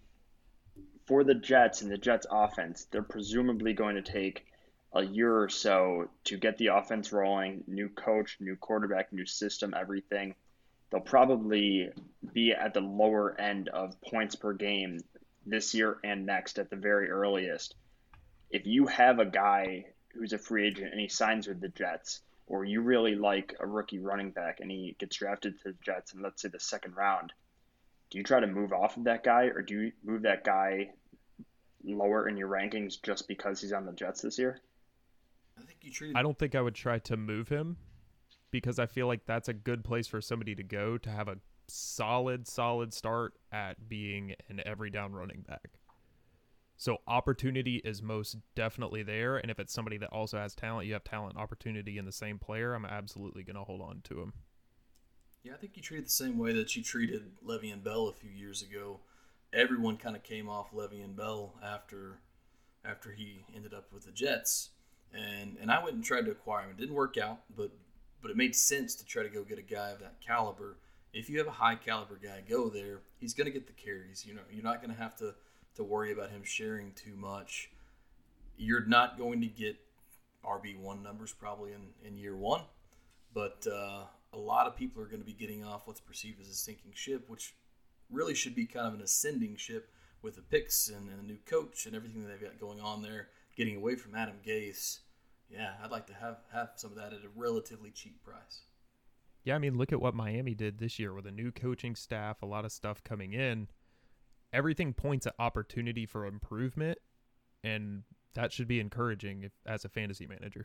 S3: For the Jets and the Jets offense, they're presumably going to take a year or so to get the offense rolling, new coach, new quarterback, new system, everything. They'll probably be at the lower end of points per game this year and next at the very earliest. If you have a guy who's a free agent and he signs with the Jets, or you really like a rookie running back and he gets drafted to the Jets in, let's say, the second round, do you try to move off of that guy, or do you move that guy lower in your rankings just because he's on the Jets this year?
S2: I think you treated.
S5: I don't think I would try to move him because I feel like that's a good place for somebody to go to have a solid, solid start at being an every down running back. So opportunity is most definitely there. And if it's somebody that also has talent, you have talent, opportunity in the same player, I'm absolutely going to hold on to him.
S2: Yeah, I think you treated the same way that you treated Le'Veon Bell a few years ago. Everyone kind of came off Le'Veon Bell after after he ended up with the Jets. And and I went and tried to acquire him. It didn't work out, but but it made sense to try to go get a guy of that caliber. If you have a high caliber guy go there, he's going to get the carries. You know, you're not going to have to to worry about him sharing too much. You're not going to get R B one numbers probably in, in year one, but uh, a lot of people are going to be getting off what's perceived as a sinking ship, which really should be kind of an ascending ship with the picks and, and a new coach and everything that they've got going on there, getting away from Adam Gase. Yeah, I'd like to have, have some of that at a relatively cheap price.
S5: Yeah, I mean, look at what Miami did this year with a new coaching staff, a lot of stuff coming in. Everything points at opportunity for improvement, and that should be encouraging if, as a fantasy manager.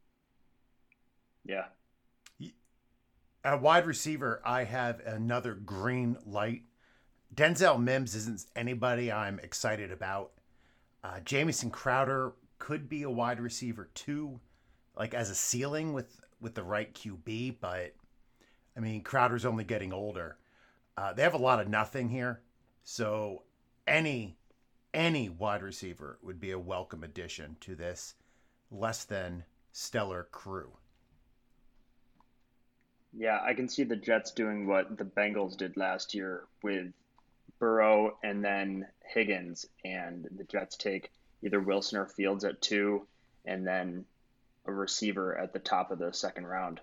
S3: Yeah.
S1: At wide receiver, I have another green light. Denzel Mims isn't anybody I'm excited about. Uh, Jamison Crowder could be a wide receiver too, like as a ceiling with, with the right Q B, but I mean, Crowder's only getting older. Uh, they have a lot of nothing here. So any any wide receiver would be a welcome addition to this less than stellar crew.
S3: Yeah, I can see the Jets doing what the Bengals did last year with Burrow and then Higgins, and the Jets take either Wilson or Fields at two and then a receiver at the top of the second round.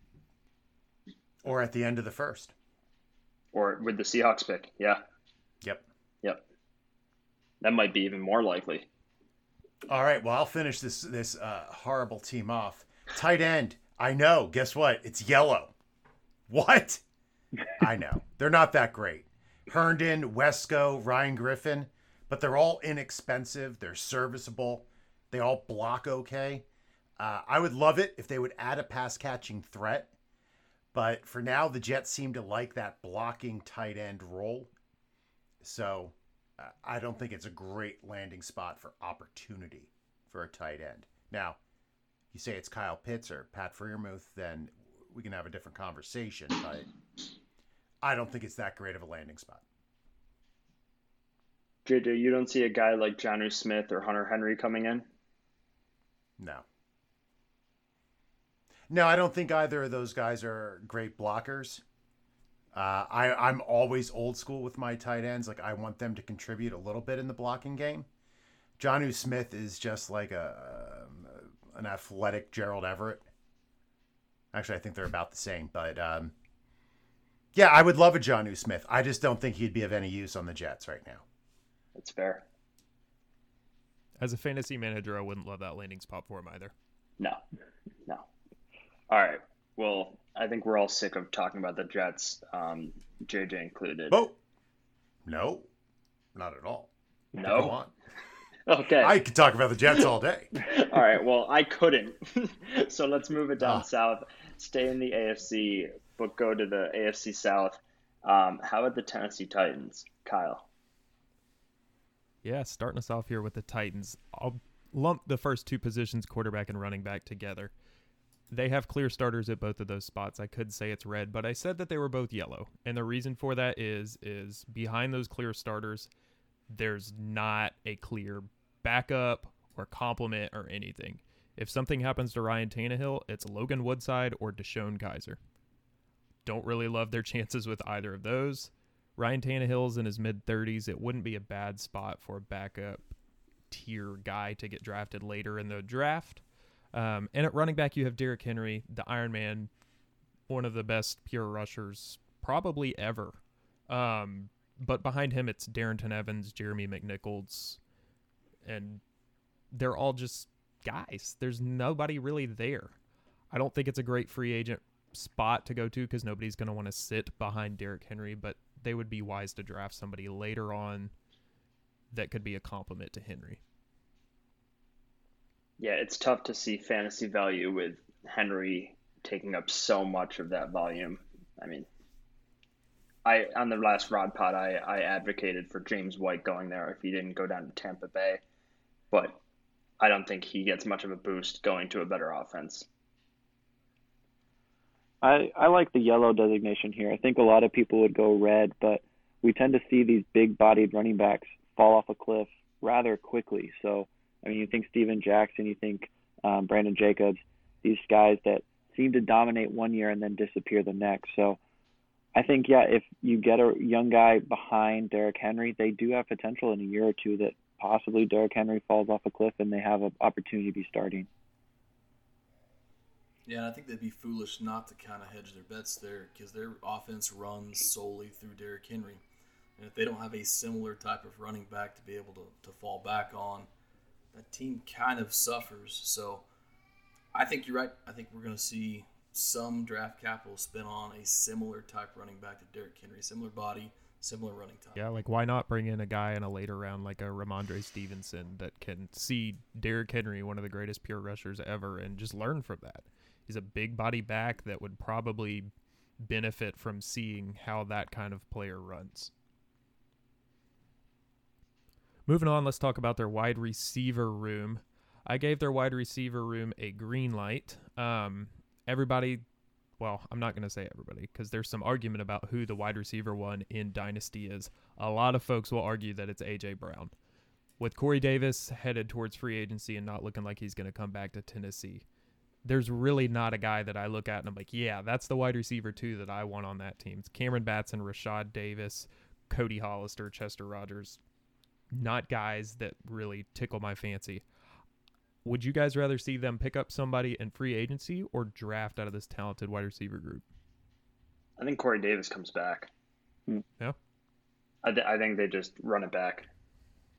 S1: Or at the end of the first.
S3: Or with the Seahawks pick, yeah.
S1: Yep.
S3: Yep. that might be even more likely.
S1: All right, well, I'll finish this this uh, horrible team off. Tight end. I know. Guess what? It's yellow. What? I know. They're not that great. Herndon, Wesco, Ryan Griffin, but they're all inexpensive. They're serviceable. They all block okay. Uh, I would love it if they would add a pass-catching threat. But for now, the Jets seem to like that blocking tight end role. So uh, I don't think it's a great landing spot for opportunity for a tight end. Now, you say it's Kyle Pitts or Pat Freiermuth, then we can have a different conversation. But I don't think it's that great of a landing spot.
S3: J J, you don't see a guy like Jonnu Smith or Hunter Henry coming in?
S1: No. No, I don't think either of those guys are great blockers. Uh, I, I'm always old school with my tight ends. Like, I want them to contribute a little bit in the blocking game. Jonnu Smith is just like a um, an athletic Gerald Everett. Actually, I think they're about the same. But, um, yeah, I would love a Jonnu Smith. I just don't think he'd be of any use on the Jets right now.
S3: That's fair.
S5: As a fantasy manager, I wouldn't love that landing spot for him either.
S3: No, no. All right. Well, I think we're all sick of talking about the Jets, um, J J included.
S1: Oh, no, not at all.
S3: No?
S1: Go on.
S3: Okay.
S1: I could talk about the Jets all day.
S3: All right. Well, I couldn't. So let's move it down
S1: Ah.
S3: south. Stay in the A F C, but go to the A F C South. Um, how about the Tennessee Titans, Kyle?
S5: Yeah, starting us off here with the Titans. I'll lump the first two positions, quarterback and running back, together. They have clear starters at both of those spots. I could say it's red, but I said that they were both yellow. And the reason for that is, is behind those clear starters, there's not a clear backup or complement or anything. If something happens to Ryan Tannehill, it's Logan Woodside or Deshaun Kaiser. Don't really love their chances with either of those. Ryan Tannehill's in his mid-thirties. It wouldn't be a bad spot for a backup tier guy to get drafted later in the draft. Um, and at running back, you have Derrick Henry, the Iron Man, one of the best pure rushers probably ever. Um, but behind him, it's Darrington Evans, Jeremy McNichols, and they're all just guys. There's nobody really there. I don't think it's a great free agent spot to go to because nobody's going to want to sit behind Derrick Henry, but they would be wise to draft somebody later on that could be a complement to Henry.
S3: Yeah, it's tough to see fantasy value with Henry taking up so much of that volume. I mean, I on the last Rod Pod, I, I advocated for James White going there if he didn't go down to Tampa Bay, but I don't think he gets much of a boost going to a better offense.
S4: I, I like the yellow designation here. I think a lot of people would go red, but we tend to see these big-bodied running backs fall off a cliff rather quickly. So, I mean, you think Steven Jackson, you think um, Brandon Jacobs, these guys that seem to dominate one year and then disappear the next. So I think, yeah, if you get a young guy behind Derrick Henry, they do have potential in a year or two that possibly Derrick Henry falls off a cliff and they have an opportunity to be starting.
S2: Yeah, and I think they'd be foolish not to kind of hedge their bets there because their offense runs solely through Derrick Henry. And if they don't have a similar type of running back to be able to, to fall back on, that team kind of suffers. So I think you're right. I think we're going to see some draft capital spent on a similar type running back to Derrick Henry, similar body, similar running time.
S5: Yeah, like why not bring in a guy in a later round like a Ramondre Stevenson that can see Derrick Henry, one of the greatest pure rushers ever, and just learn from that. He's a big body back that would probably benefit from seeing how that kind of player runs. Moving on, let's talk about their wide receiver room. I gave their wide receiver room a green light. Um, everybody, well, I'm not going to say everybody because there's some argument about who the wide receiver one in Dynasty is. A lot of folks will argue that it's A J Brown. With Corey Davis headed towards free agency and not looking like he's going to come back to Tennessee, there's really not a guy that I look at and I'm like, yeah, that's the wide receiver two that I want on that team. It's Cameron Batson, Rashad Davis, Cody Hollister, Chester Rogers. Not guys that really tickle my fancy. Would you guys rather see them pick up somebody in free agency or draft out of this talented wide receiver group?
S3: I think Corey Davis comes back.
S5: Yeah.
S3: I, th- I think they just run it back.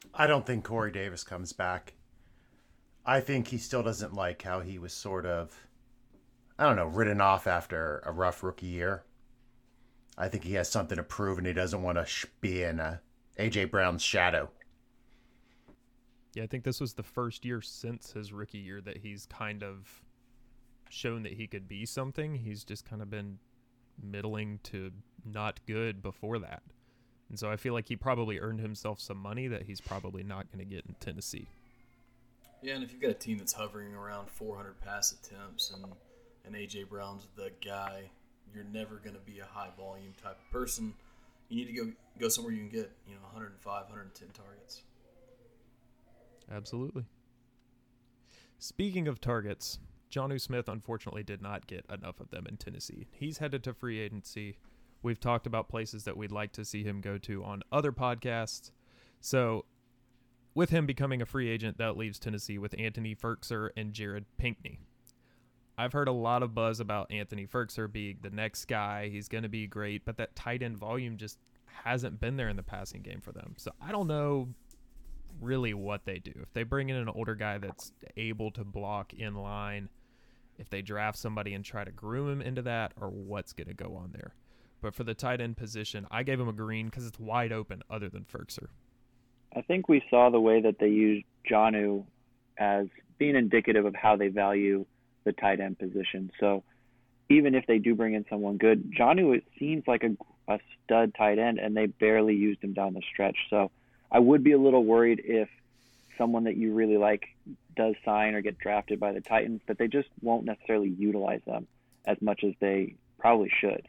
S1: I don't think Corey Davis comes back. I think he still doesn't like how he was sort of, I don't know, written off after a rough rookie year. I think he has something to prove, and he doesn't want to sh- be in uh, A J Brown's shadow.
S5: Yeah, I think this was the first year since his rookie year that he's kind of shown that he could be something. He's just kind of been middling to not good before that. And so I feel like he probably earned himself some money that he's probably not going to get in Tennessee.
S2: Yeah, and if you've got a team that's hovering around four hundred pass attempts and, and A J Brown's the guy, you're never going to be a high-volume type of person. You need to go go somewhere you can get, you know, one hundred five, one hundred ten targets.
S5: Absolutely. Speaking of targets, Jonnu Smith unfortunately did not get enough of them in Tennessee. He's headed to free agency. We've talked about places that we'd like to see him go to on other podcasts. So with him becoming a free agent, that leaves Tennessee with Anthony Firkser and Jared Pinkney. I've heard a lot of buzz about Anthony Firkser being the next guy. He's going to be great, but that tight end volume just hasn't been there in the passing game for them. So I don't know really what they do. If they bring in an older guy that's able to block in line, if they draft somebody and try to groom him into that, or what's going to go on there. But for the tight end position, I gave him a green because it's wide open other than Firkser.
S4: I think we saw the way that they used Jonnu as being indicative of how they value the tight end position. So even if they do bring in someone good, Jonnu, it seems like a, a stud tight end, and they barely used him down the stretch. So I would be a little worried if someone that you really like does sign or get drafted by the Titans, that they just won't necessarily utilize them as much as they probably should.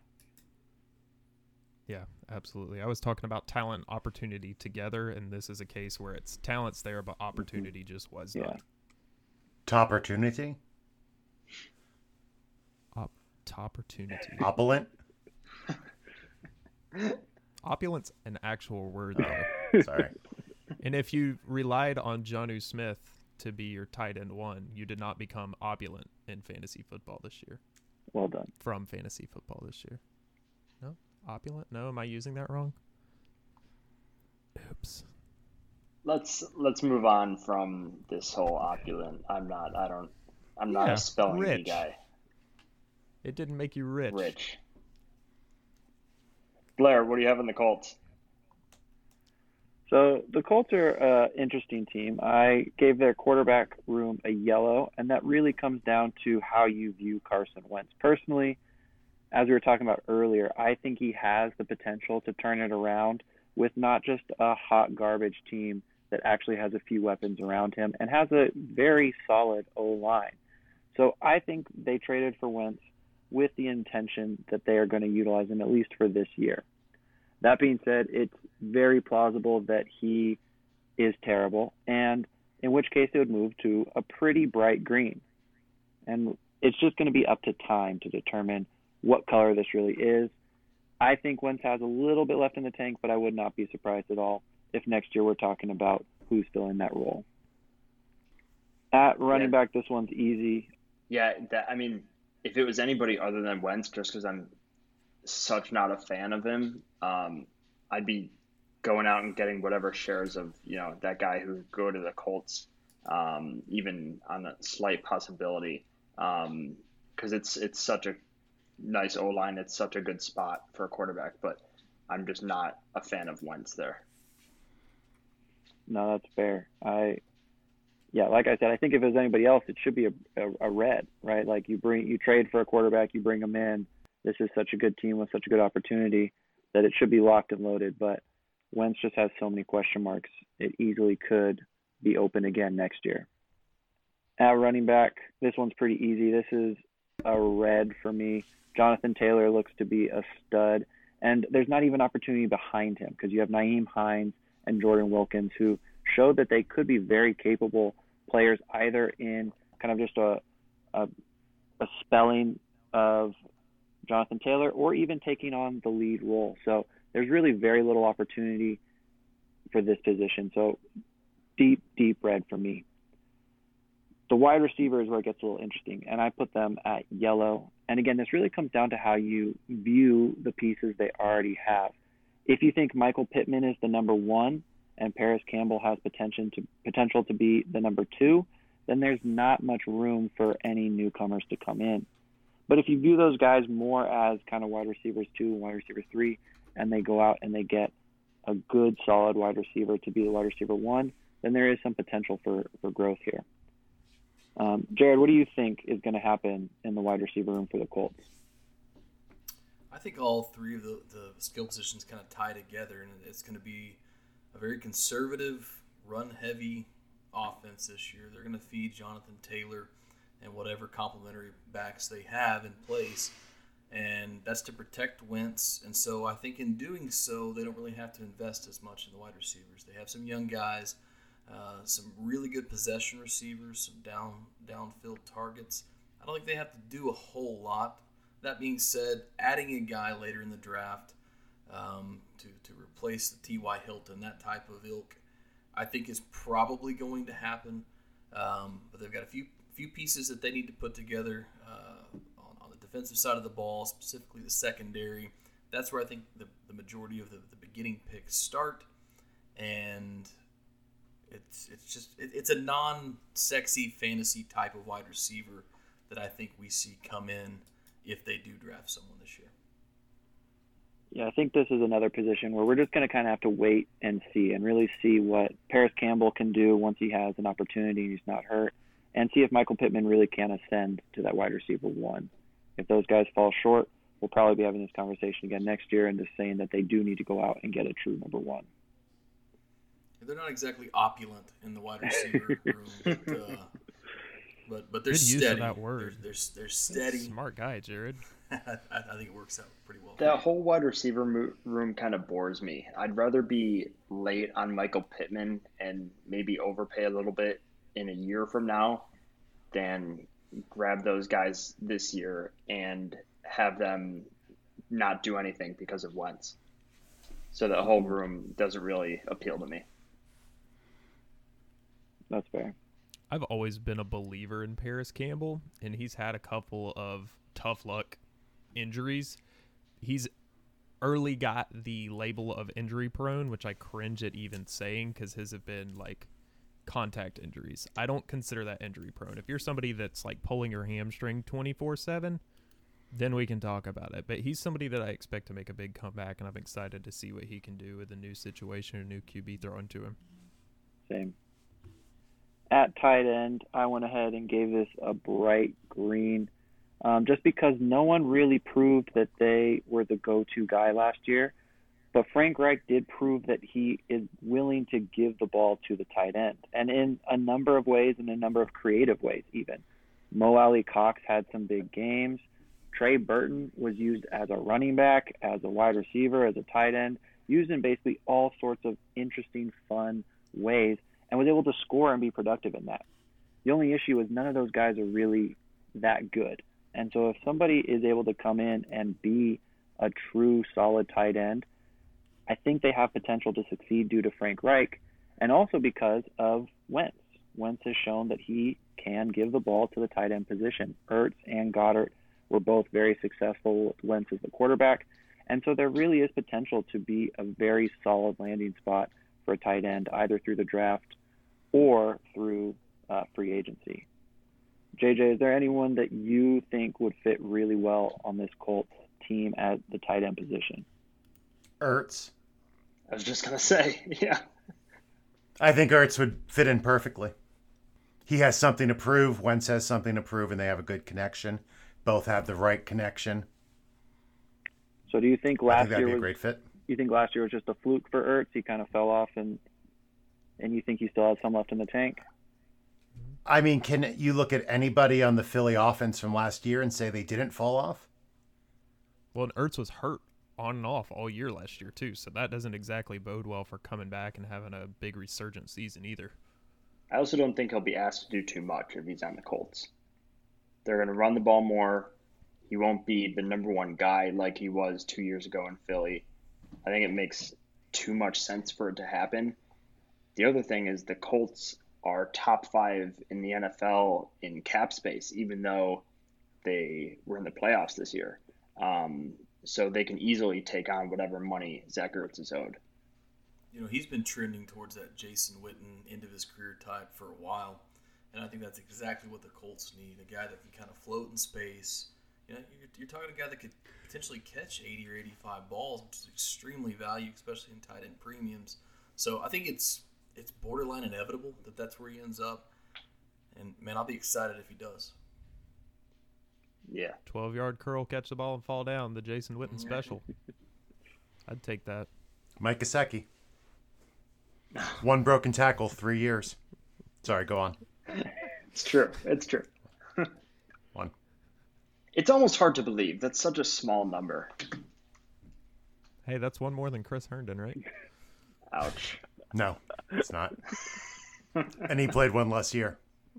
S5: Yeah, absolutely. I was talking about talent opportunity together, and this is a case where it's talent's there, but opportunity mm-hmm. just was
S4: yeah.
S5: not.
S1: Topportunity?
S5: Op- Topportunity.
S1: Opulent?
S5: Opulent's an actual word, though.
S1: Sorry.
S5: And if you relied on Jonnu Smith to be your tight end one, you did not become opulent in fantasy football this year.
S4: Well done.
S5: From fantasy football this year. No? Opulent? No? Am I using that wrong? Oops.
S3: Let's let's move on from this whole opulent. I'm not. I don't. I'm not
S5: Yeah,
S3: a spelling bee
S5: rich.
S3: guy.
S5: It didn't make you rich.
S3: Rich. Blair, what do you have in the Colts?
S4: So the Colts are an interesting team. I gave their quarterback room a yellow, and that really comes down to how you view Carson Wentz. Personally, as we were talking about earlier, I think he has the potential to turn it around with not just a hot garbage team that actually has a few weapons around him and has a very solid O-line. So I think they traded for Wentz with the intention that they are going to utilize him at least for this year. That being said, it's very plausible that he is terrible, and in which case they would move to a pretty bright green. And it's just going to be up to time to determine what color this really is. I think Wentz has a little bit left in the tank, but I would not be surprised at all if next year we're talking about who's filling that role. At running
S3: Yeah.
S4: back, this one's easy.
S3: Yeah, that, I mean, if it was anybody other than Wentz, just because I'm such not a fan of him, um, I'd be going out and getting whatever shares of, you know, that guy who would go to the Colts, um, even on a slight possibility, because um, it's it's such a nice O-line. It's such a good spot for a quarterback, but I'm just not a fan of Wentz there.
S4: No, that's fair. I, yeah, like I said, I think if it was anybody else, it should be a, a, a red, right? Like you bring, you trade for a quarterback, you bring him in. This is such a good team with such a good opportunity that it should be locked and loaded. But Wentz just has so many question marks. It easily could be open again next year. At running back, this one's pretty easy. This is a red for me. Jonathan Taylor looks to be a stud, and there's not even opportunity behind him because you have Nyheim Hines and Jordan Wilkins who showed that they could be very capable players either in kind of just a a, a spelling of Jonathan Taylor or even taking on the lead role. So there's really very little opportunity for this position. So deep, deep red for me. The wide receiver is where it gets a little interesting, and I put them at yellow. And again, this really comes down to how you view the pieces they already have. If you think Michael Pittman is the number one, and Paris Campbell has potential to potential to be the number two, then there's not much room for any newcomers to come in. But if you view those guys more as kind of wide receivers two and wide receiver three, and they go out and they get a good, solid wide receiver to be the wide receiver one, then there is some potential for, for growth here. Um, Jared, what do you think is going to happen in the wide receiver room for the Colts?
S2: I think all three of the, the skill positions kind of tie together, and it's going to be a very conservative, run-heavy offense this year. They're going to feed Jonathan Taylor and whatever complementary backs they have in place, and that's to protect Wentz. And so I think in doing so, they don't really have to invest as much in the wide receivers. They have some young guys, uh, some really good possession receivers, some down downfield targets. I don't think they have to do a whole lot. That being said, adding a guy later in the draft um, to, to replace the T Y. Hilton, that type of ilk, I think is probably going to happen. Um, but they've got a few few pieces that they need to put together uh, on, on the defensive side of the ball, specifically the secondary. That's where I think the, the majority of the, the beginning picks start. And it's it's just it, it's a non-sexy fantasy type of wide receiver that I think we see come in if they do draft someone this year.
S4: Yeah, I think this is another position where we're just going to kind of have to wait and see and really see what Paris Campbell can do once he has an opportunity and he's not hurt, and see if Michael Pittman really can ascend to that wide receiver one. If those guys fall short, we'll probably be having this conversation again next year and just saying that they do need to go out and get a true number one.
S2: They're not exactly opulent in the wide receiver room, but, uh, but but they're
S5: Good
S2: steady.
S5: use of that word.
S2: They're, they're, they're steady.
S5: Smart guy, Jared.
S2: I, I think it works out pretty well.
S3: That whole wide receiver mo- room kind of bores me. I'd rather be late on Michael Pittman and maybe overpay a little bit in a year from now than grab those guys this year and have them not do anything because of Wentz. So the whole room doesn't really appeal to me.
S4: That's fair.
S5: I've always been a believer in Paris Campbell, and he's had a couple of tough luck injuries. He's early got the label of injury prone, which I cringe at even saying because his have been like contact injuries. I don't consider that injury prone. If you're somebody that's like pulling your hamstring twenty-four seven, then we can talk about it. But he's somebody that I expect to make a big comeback, and I'm excited to see what he can do with a new situation, a new Q B thrown to him.
S4: Same. At tight end, I went ahead and gave this a bright green um, just because no one really proved that they were the go-to guy last year. But Frank Reich did prove that he is willing to give the ball to the tight end, and in a number of ways, in a number of creative ways even. Mo Alley Cox had some big games. Trey Burton was used as a running back, as a wide receiver, as a tight end, used in basically all sorts of interesting, fun ways, and was able to score and be productive in that. The only issue is none of those guys are really that good. And so if somebody is able to come in and be a true solid tight end, I think they have potential to succeed due to Frank Reich, and also because of Wentz. Wentz has shown that he can give the ball to the tight end position. Ertz and Goddard were both very successful with Wentz as the quarterback, and so there really is potential to be a very solid landing spot for a tight end, either through the draft or through uh, free agency. J J, is there anyone that you think would fit really well on this Colts team at the tight end position?
S1: Ertz.
S3: I was just going to say, yeah.
S1: I think Ertz would fit in perfectly. He has something to prove. Wentz has something to prove, and they have a good connection. Both have the right connection.
S4: So do you think
S1: I
S4: last
S1: think that'd
S4: year
S1: be a
S4: was,
S1: great fit.
S4: you think last year was just a fluke for Ertz? He kind of fell off, and and you think he still has some left in the tank?
S1: I mean, can you look at anybody on the Philly offense from last year and say they didn't fall off?
S5: Well, and Ertz was hurt on and off all year last year too, so that doesn't exactly bode well for coming back and having a big resurgent season either.
S3: I also don't think he'll be asked to do too much if he's on the Colts. They're going to run the ball more. He won't be the number one guy like he was two years ago in Philly. I think it makes too much sense for it to happen. The other thing is the Colts are top five in the N F L in cap space, even though they were in the playoffs this year. Um, so they can easily take on whatever money Zach Ertz is owed.
S2: you know, he's been trending towards that Jason Witten end of his career type for a while. And I think that's exactly what the Colts need, a guy that can kind of float in space. You know, you're, you're talking a guy that could potentially catch eighty or eighty-five balls, which is extremely valued, especially in tight end premiums. So I think it's it's borderline inevitable that that's where he ends up. And, man, I'll be excited if he does.
S3: Yeah.
S5: twelve-yard curl, catch the ball and fall down, the Jason Witten special. I'd take that.
S1: Mike Gesicki. One broken tackle, three years. Sorry, go on.
S3: It's true. It's true.
S1: One.
S3: It's almost hard to believe. That's such a small number.
S5: Hey, that's one more than Chris Herndon, right?
S3: Ouch.
S1: No, it's not. And he played one less year.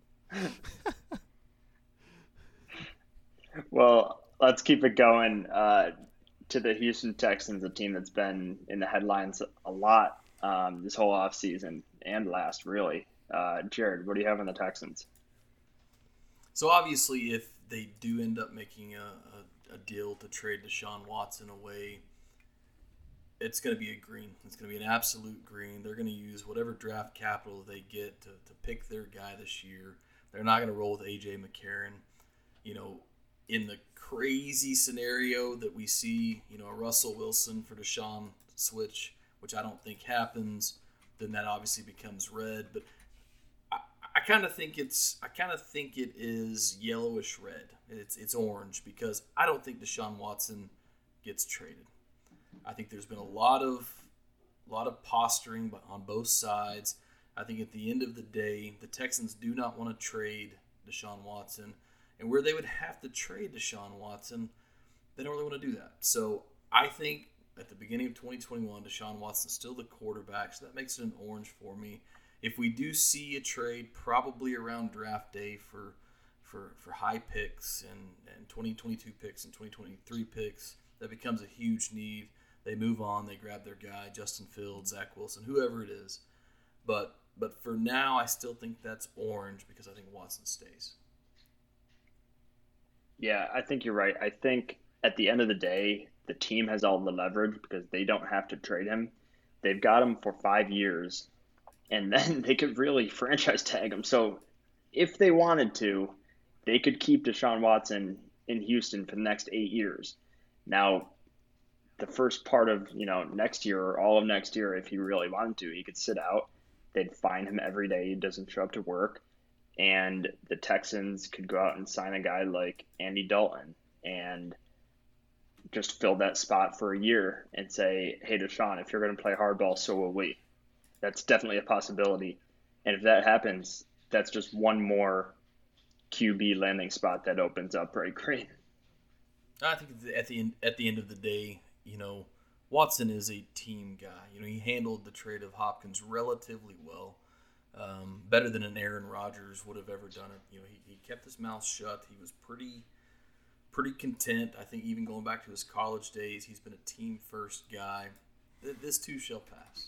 S3: Well, let's keep it going uh, to the Houston Texans, a team that's been in the headlines a lot um, this whole offseason and last, really. Uh, Jared, what do you have on the Texans?
S2: So obviously, if they do end up making a, a, a deal to trade Deshaun Watson away, it's going to be a green. It's going to be an absolute green. They're going to use whatever draft capital they get to, to pick their guy this year. They're not going to roll with A J McCarron. You know, in the crazy scenario that we see, you know, a Russell Wilson for Deshaun switch, which I don't think happens, then that obviously becomes red. But I, I kind of think it's I kind of think it is yellowish red. It's it's orange because I don't think Deshaun Watson gets traded. I think there's been a lot of a lot of posturing on both sides. I think at the end of the day, the Texans do not want to trade Deshaun Watson. And where they would have to trade Deshaun Watson, they don't really want to do that. So I think at the beginning of twenty twenty-one, Deshaun Watson's still the quarterback, so that makes it an orange for me. If we do see a trade, probably around draft day for for, for high picks and, and twenty twenty-two picks and twenty twenty-three picks, that becomes a huge need. They move on, they grab their guy, Justin Fields, Zach Wilson, whoever it is. But but for now, I still think that's orange because I think Watson stays.
S3: Yeah, I think you're right. I think at the end of the day, the team has all the leverage because they don't have to trade him. They've got him for five years, and then they could really franchise tag him. So if they wanted to, they could keep Deshaun Watson in Houston for the next eight years. Now, the first part of, you know, next year or all of next year, if he really wanted to, he could sit out. They'd fine him every day he doesn't show up to work. And the Texans could go out and sign a guy like Andy Dalton and just fill that spot for a year and say, hey, Deshaun, if you're going to play hardball, so will we. That's definitely a possibility. And if that happens, that's just one more Q B landing spot that opens up right green.
S2: I think at the end, at the end of the day, you know, Watson is a team guy. You know, he handled the trade of Hopkins relatively well. Um, better than an Aaron Rodgers would have ever done it. You know, he, he kept his mouth shut. He was pretty pretty content. I think even going back to his college days, he's been a team-first guy. This too shall pass.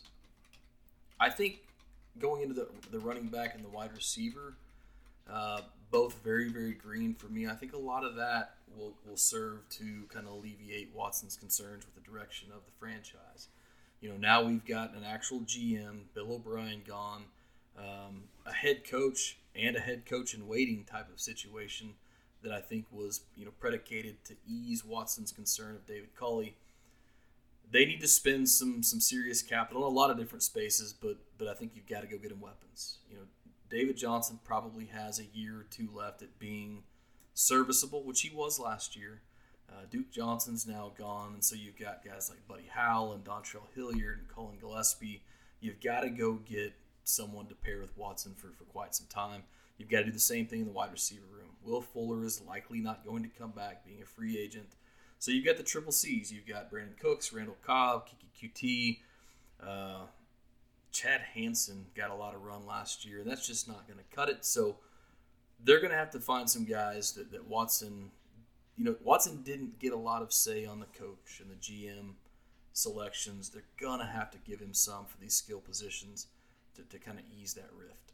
S2: I think going into the the running back and the wide receiver, uh, both very, very green for me. I think a lot of that will, will serve to kind of alleviate Watson's concerns with the direction of the franchise. You know, now we've got an actual G M, Bill O'Brien, gone. Um, a head coach and a head coach in waiting type of situation that I think was, you know, predicated to ease Watson's concern of David Culley. They need to spend some some serious capital in a lot of different spaces, but but I think you've got to go get him weapons. You know, David Johnson probably has a year or two left at being serviceable, which he was last year. Uh, Duke Johnson's now gone, and so you've got guys like Buddy Howell and Dontrell Hilliard and Colin Gillespie. You've got to go get someone to pair with Watson for, for quite some time. You've got to do the same thing in the wide receiver room. Will Fuller is likely not going to come back, being a free agent. So you've got the triple C's. You've got Brandon Cooks, Randall Cobb, Kiki Q T. Uh, Chad Hansen got a lot of run last year, and that's just not going to cut it. So they're going to have to find some guys that, that Watson, you know, Watson didn't get a lot of say on the coach and the G M selections. They're going to have to give him some for these skill positions to, to kind of ease that rift.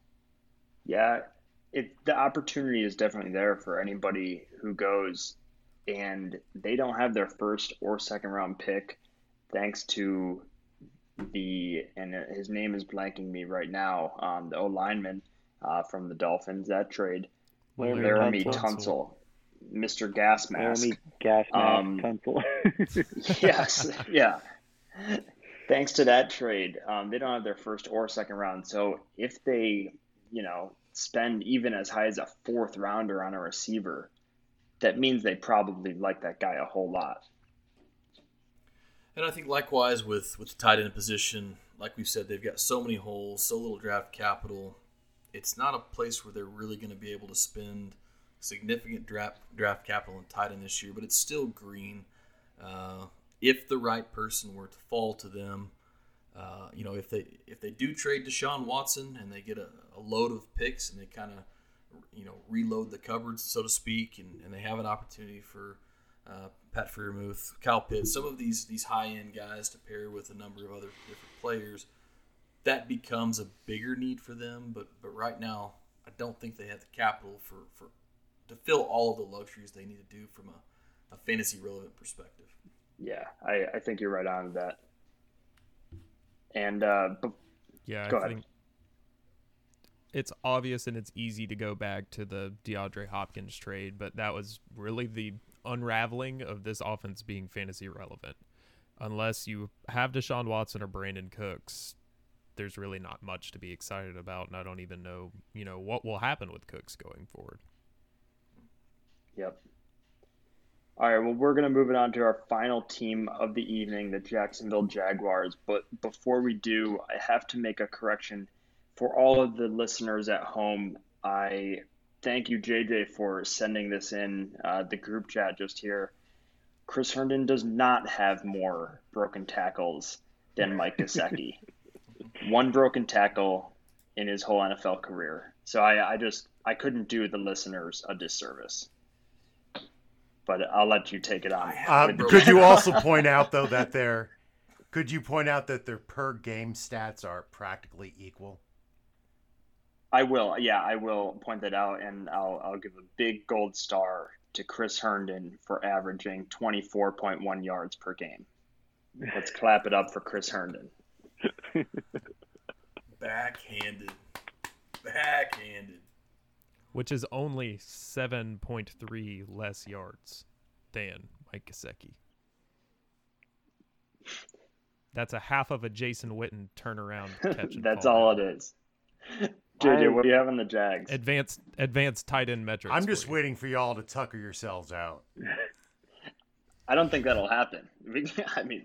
S3: Yeah, it the opportunity is definitely there for anybody who goes and they don't have their first or second round pick thanks to the, and his name is blanking me right now, um, the O lineman uh, from the Dolphins, that trade,
S4: Laramie
S3: Laramie
S4: Tunsil.
S3: Tunsil, Mister Gas Mask.
S4: Laramie Gas Mask
S3: Um,
S4: Tunsil.
S3: Yes, yeah. Thanks to that trade, um, they don't have their first or second round. So if they, you know, spend even as high as a fourth rounder on a receiver, that means they probably like that guy a whole lot.
S2: And I think likewise with, with the tight end position, like we said, they've got so many holes, so little draft capital. It's not a place where they're really going to be able to spend significant draft draft capital in tight end this year, but it's still green. Uh, if the right person were to fall to them, uh, you know, if they if they do trade Deshaun Watson and they get a, a load of picks and they kind of, you know, reload the cupboards, so to speak, and, and they have an opportunity for uh, Pat Freiermuth, Kyle Pitts, some of these these high end guys to pair with a number of other different players, that becomes a bigger need for them. But but right now, I don't think they have the capital for, for to fill all of the luxuries they need to do from a, a fantasy relevant perspective.
S3: Yeah, I, I think you're right on that. And uh, but,
S5: Yeah,
S3: go
S5: I
S3: ahead.
S5: think it's obvious and it's easy to go back to the DeAndre Hopkins trade, but that was really the unraveling of this offense being fantasy relevant. Unless you have Deshaun Watson or Brandon Cooks, there's really not much to be excited about, and I don't even know, you know, what will happen with Cooks going forward.
S3: Yep. All right, well, we're going to move it on to our final team of the evening, the Jacksonville Jaguars. But before we do, I have to make a correction for all of the listeners at home. I thank you, J J, for sending this in uh, the group chat just here. Chris Herndon does not have more broken tackles than Mike Gesicki. One broken tackle in his whole N F L career. So I, I just I couldn't do the listeners a disservice. But I'll let you take it on.
S1: Uh,
S3: with the-
S1: could you also point out though that their could you point out that their per game stats are practically equal?
S3: I will, yeah, I will point that out, and I'll I'll give a big gold star to Chris Herndon for averaging twenty-four point one yards per game. Let's clap it up for Chris Herndon.
S2: Backhanded. Backhanded.
S5: Which is only seven point three less yards than Mike Gesicki. That's a half of a Jason Witten turnaround catch and
S3: That's
S5: fall
S3: all
S5: down.
S3: it is. J J, what do you have on the Jags?
S5: Advanced advanced tight end metrics.
S1: I'm just
S5: for you.
S1: waiting for y'all to tucker yourselves out.
S3: I don't think that'll happen. I mean,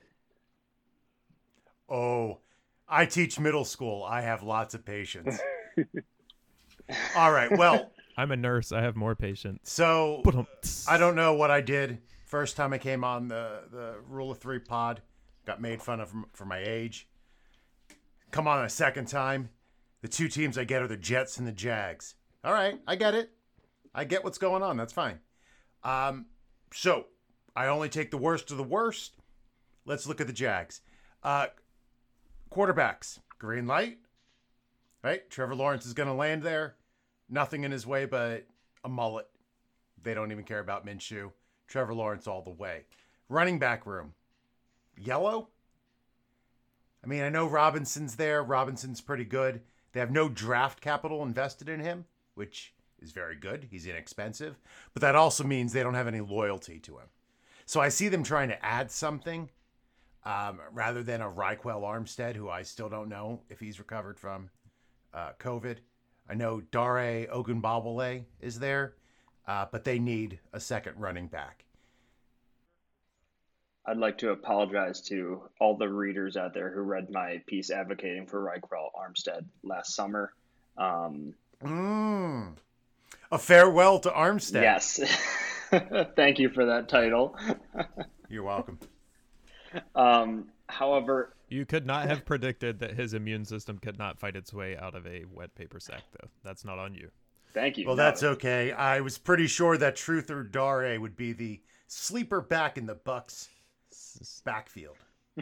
S1: Oh, I teach middle school. I have lots of patience. All right. Well,
S5: I'm a nurse. I have more patience.
S1: so
S5: But
S1: I don't know what I did first time I came on the, the Rule of Three pod. Got made fun of for my age. Come on a second time. The two teams I get are the Jets and the Jags. All right. I get it. I get what's going on. That's fine. Um, so I only take the worst of the worst. Let's look at the Jags. Uh, quarterbacks. Green light. Right? Trevor Lawrence is going to land there. Nothing in his way but a mullet. They don't even care about Minshew. Trevor Lawrence all the way. Running back room. Yellow? I mean, I know Robinson's there. Robinson's pretty good. They have no draft capital invested in him, which is very good. He's inexpensive. But that also means they don't have any loyalty to him. So I see them trying to add something um, rather than a Raquel Armstead, who I still don't know if he's recovered from uh, COVID. I know Dare Ogunbowale is there, uh, but they need a second running back.
S3: I'd like to apologize to all the readers out there who read my piece advocating for Raquel Armstead last summer. Um,
S1: Mm. A farewell to Armstead.
S3: yes. Thank you for that title.
S1: You're welcome.
S3: Um, however,
S5: You could not have predicted that his immune system could not fight its way out of a wet paper sack, though. That's not on you.
S3: thank you.
S1: Well,
S3: No,
S1: that's okay. I was pretty sure that Truth or Dare would be the sleeper back in the Bucks backfield.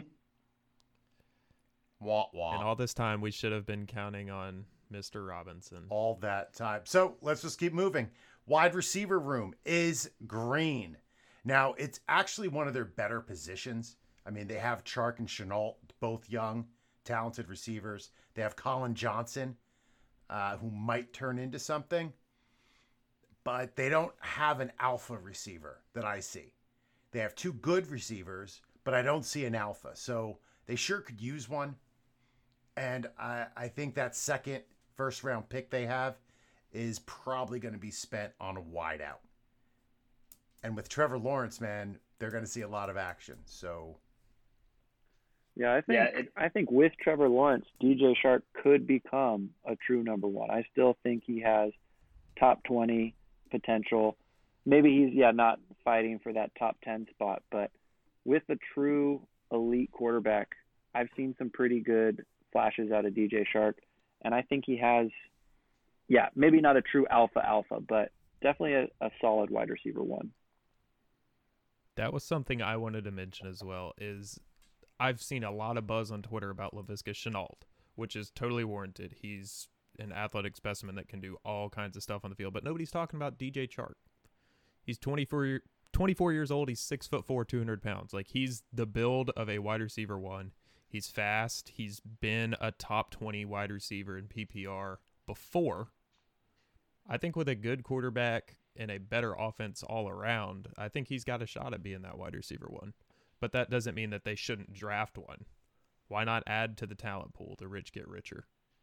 S1: Wah wah.
S5: And all this time, we should have been counting on Mister Robinson.
S1: all that time. So let's just keep moving. Wide receiver room is green. Now, it's actually one of their better positions. I mean, they have Chark and Chenault, both young, talented receivers. They have Colin Johnson, uh, who might turn into something. But they don't have an alpha receiver that I see. They have two good receivers, but I don't see an alpha. So they sure could use one. And I, I think that second first round pick they have is probably going to be spent on a wideout. And with Trevor Lawrence, man, they're going to see a lot of action. So,
S4: yeah, I think
S3: Yeah, it-
S4: I think with Trevor Lawrence, D J Shark could become a true number one. I still think he has top twenty potential. Maybe he's yeah not fighting for that top ten spot, but with a true elite quarterback, I've seen some pretty good flashes out of D J Shark, and I think he has, yeah, maybe not a true alpha alpha, but definitely a, a solid wide receiver one.
S5: That was something I wanted to mention as well, is I've seen a lot of buzz on Twitter about Laviska Shenault, which is totally warranted. He's an athletic specimen that can do all kinds of stuff on the field, but nobody's talking about D J Chark. He's twenty-four, twenty-four years old. He's six foot four, two hundred pounds. Like, he's the build of a wide receiver one. He's fast. He's been a top twenty wide receiver in P P R before. I think with a good quarterback and a better offense all around, I think he's got a shot at being that wide receiver one. But that doesn't mean that they shouldn't draft one. Why not add to the talent pool? The rich get richer.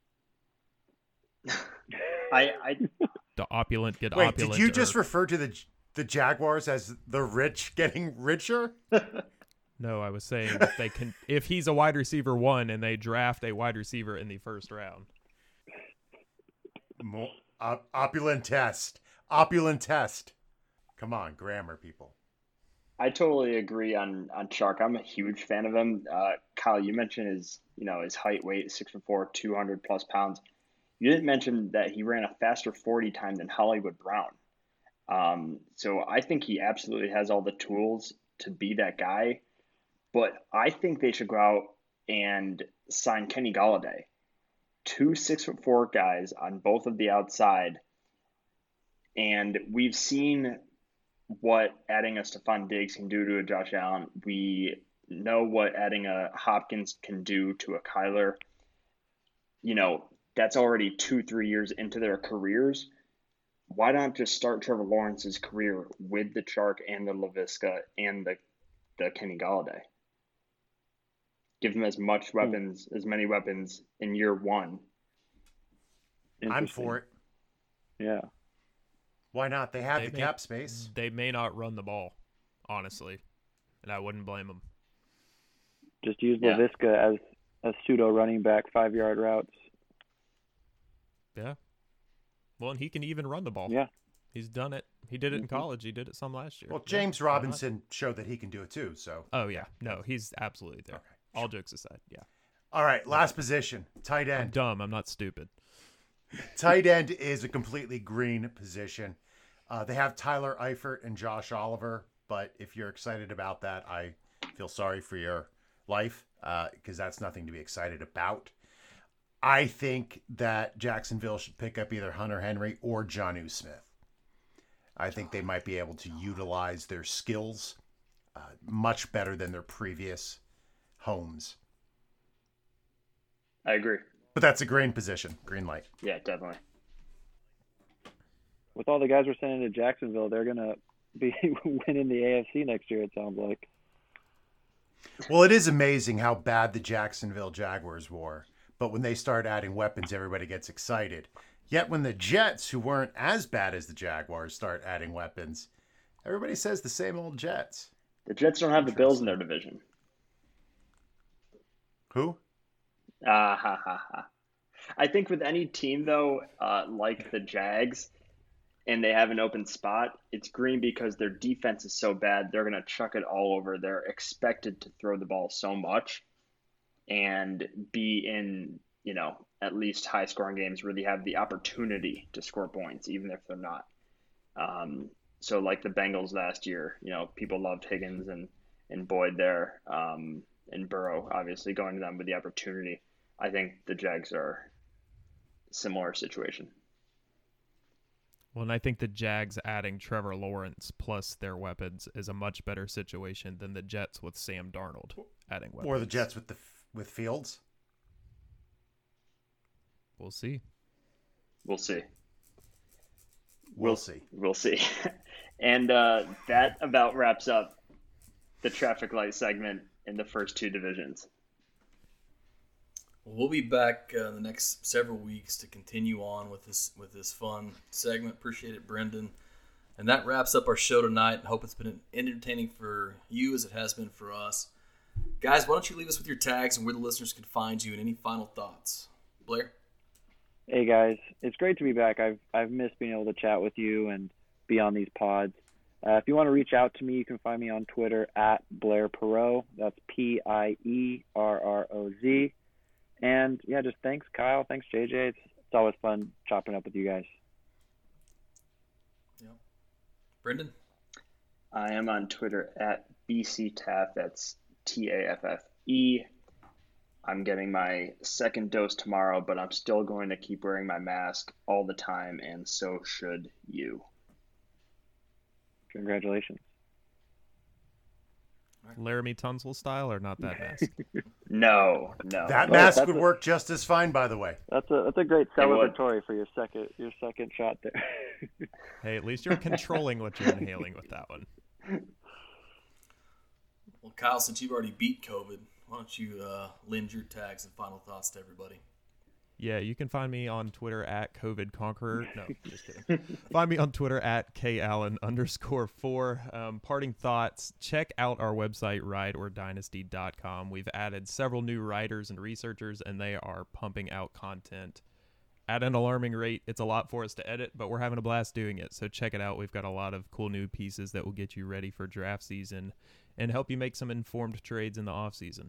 S3: I, I
S5: The opulent get
S1: wait,
S5: opulent.
S1: did you just
S5: or-
S1: refer to the the Jaguars as the rich getting richer?
S5: No, I was saying if they can. If he's a wide receiver one and they draft a wide receiver in the first round.
S1: More, op- opulent test. Opulent test. Come on, grammar people.
S3: I totally agree on on Chark. I'm a huge fan of him. Uh, Kyle, you mentioned his you know his height, weight, six foot four, two hundred plus pounds. You didn't mention that he ran a faster forty time than Hollywood Brown. Um, so I think he absolutely has all the tools to be that guy. But I think they should go out and sign Kenny Golladay. Two six foot four guys on both of the outside. And we've seen what adding a Stephon Diggs can do to a Josh Allen. We know what adding a Hopkins can do to a Kyler. You know, that's already two, three years into their careers. Why not just start Trevor Lawrence's career with the Chark and the Laviska and the, the Kenny Golladay? Give him as much weapons, as many weapons in year one.
S1: I'm for it.
S4: Yeah.
S1: Why not? They have
S5: They
S1: the
S5: may-
S1: cap space.
S5: They may not run the ball, honestly, and I wouldn't blame them.
S4: Just use
S3: Yeah.
S4: Laviska as a pseudo running back, five yard routes.
S5: Yeah. Well, and he can even run the ball.
S4: Yeah.
S5: He's done it. He did it in
S4: Mhm.
S5: college. He did it some last year.
S1: Well,
S5: Yeah,
S1: James
S5: why not?
S1: Robinson showed that he can do it too. So,
S5: Oh, yeah. No, he's absolutely there.
S1: Okay.
S5: All jokes aside, yeah.
S1: all right, last position, tight
S5: I'm
S1: end.
S5: dumb. I'm not stupid.
S1: Tight end is a completely green position. Uh, they have Tyler Eifert and Josh Oliver, but if you're excited about that, I feel sorry for your life because that's nothing to be excited about. I think that Jacksonville should pick up either Hunter Henry or Jonnu Smith. I think they might be able to utilize their skills uh, much better than their previous homes.
S3: I agree.
S1: But that's a green position, green light.
S3: Yeah, definitely.
S4: With all the guys we're sending to Jacksonville, they're going to be winning the A F C next year, it sounds like.
S1: Well, it is amazing how bad the Jacksonville Jaguars were. But when they start adding weapons, everybody gets excited. Yet when the Jets, who weren't as bad as the Jaguars, start adding weapons, everybody says the same old Jets.
S3: The Jets don't have the Bills in their division.
S1: Who?
S3: Ah, ha, ha, ha. I think with any team, though, uh, like the Jags, and they have an open spot, it's green because their defense is so bad, they're going to chuck it all over. They're expected to throw the ball so much and be in, you know, at least high-scoring games where they have the opportunity to score points, even if they're not. Um, so like the Bengals last year, you know, people loved Higgins and, and Boyd there, um, and Burrow, obviously, going to them with the opportunity. I think the Jags are a similar situation.
S5: Well, and I think the Jags adding Trevor Lawrence plus their weapons is a much better situation than the Jets with Sam Darnold adding weapons.
S1: Or the Jets with the with Fields.
S5: We'll see.
S3: We'll see.
S1: We'll,
S3: We'll
S1: see.
S3: We'll see. And uh, that about wraps up the traffic light segment in the first two divisions.
S2: We'll be back uh, the next several weeks to continue on with this with this fun segment. Appreciate it, Brendan. And that wraps up our show tonight. I hope it's been entertaining for you as it has been for us. Guys, why don't you leave us with your tags and where the listeners can find you and any final thoughts? Blair?
S4: Hey guys, it's great to be back. I've I've missed being able to chat with you and be on these pods. Uh, if you want to reach out to me, you can find me on Twitter at Blair Perot. That's P I E R R O Z. And yeah, just thanks, Kyle. Thanks, J J. It's, it's always fun chopping up with you guys.
S2: Yeah. Brendan?
S3: I am on Twitter at B C Taff. That's T A F F E. I'm getting my second dose tomorrow, but I'm still going to keep wearing my mask all the time, and so should you.
S4: Congratulations.
S5: Laramie Tunsil style or not that mask?
S3: No, no.
S1: That
S4: Oh,
S1: mask
S4: that's
S1: would
S4: a-
S1: work just as fine, by the way.
S4: That's a that's a great
S3: It would.
S4: celebratory for your second your second shot there.
S5: Hey, at least you're controlling what you're inhaling with that one.
S2: Well, Kyle, since you've already beat COVID, why don't you uh, lend your tags and final thoughts to everybody?
S5: Yeah, you can find me on Twitter at COVID Conqueror. No, just kidding. Find me on Twitter at kallen underscore four. Um, parting thoughts, check out our website, ride or dynasty dot com. We've added several new writers and researchers, and they are pumping out content at an alarming rate. It's a lot for us to edit, but we're having a blast doing it. So check it out. We've got a lot of cool new pieces that will get you ready for draft season and help you make some informed trades in the off season.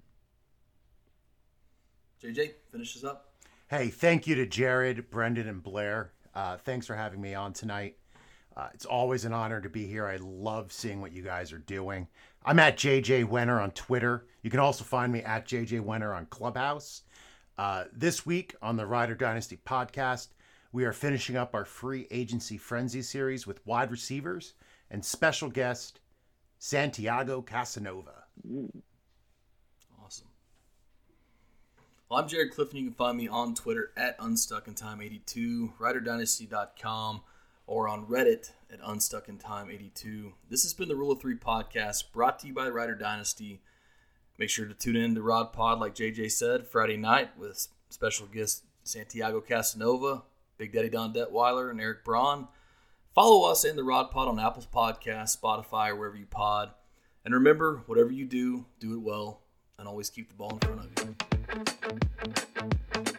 S2: J J, finish us up.
S1: Hey, thank you to Jared, Brendan, and Blair. Uh, thanks for having me on tonight. Uh, it's always an honor to be here. I love seeing what you guys are doing. I'm at J J Wenner on Twitter. You can also find me at J J Wenner on Clubhouse. Uh, this week on the Rider Dynasty podcast, we are finishing up our free agency frenzy series with wide receivers and special guest Santiago Casanova.
S2: Awesome. Well, I'm Jared Clifton. You can find me on Twitter at unstuck in time eighty-two, rider dynasty dot com, or on Reddit at unstuck in time eighty-two. This has been the Rule of Three podcast brought to you by Rider Dynasty. Make sure to tune in to Rod Pod, like J J said, Friday night with special guest Santiago Casanova, Big Daddy Don Detweiler, and Eric Braun. Follow us in the Rod Pod on Apple's Podcast, Spotify, or wherever you pod. And remember, whatever you do, do it well, and always keep the ball in front of you.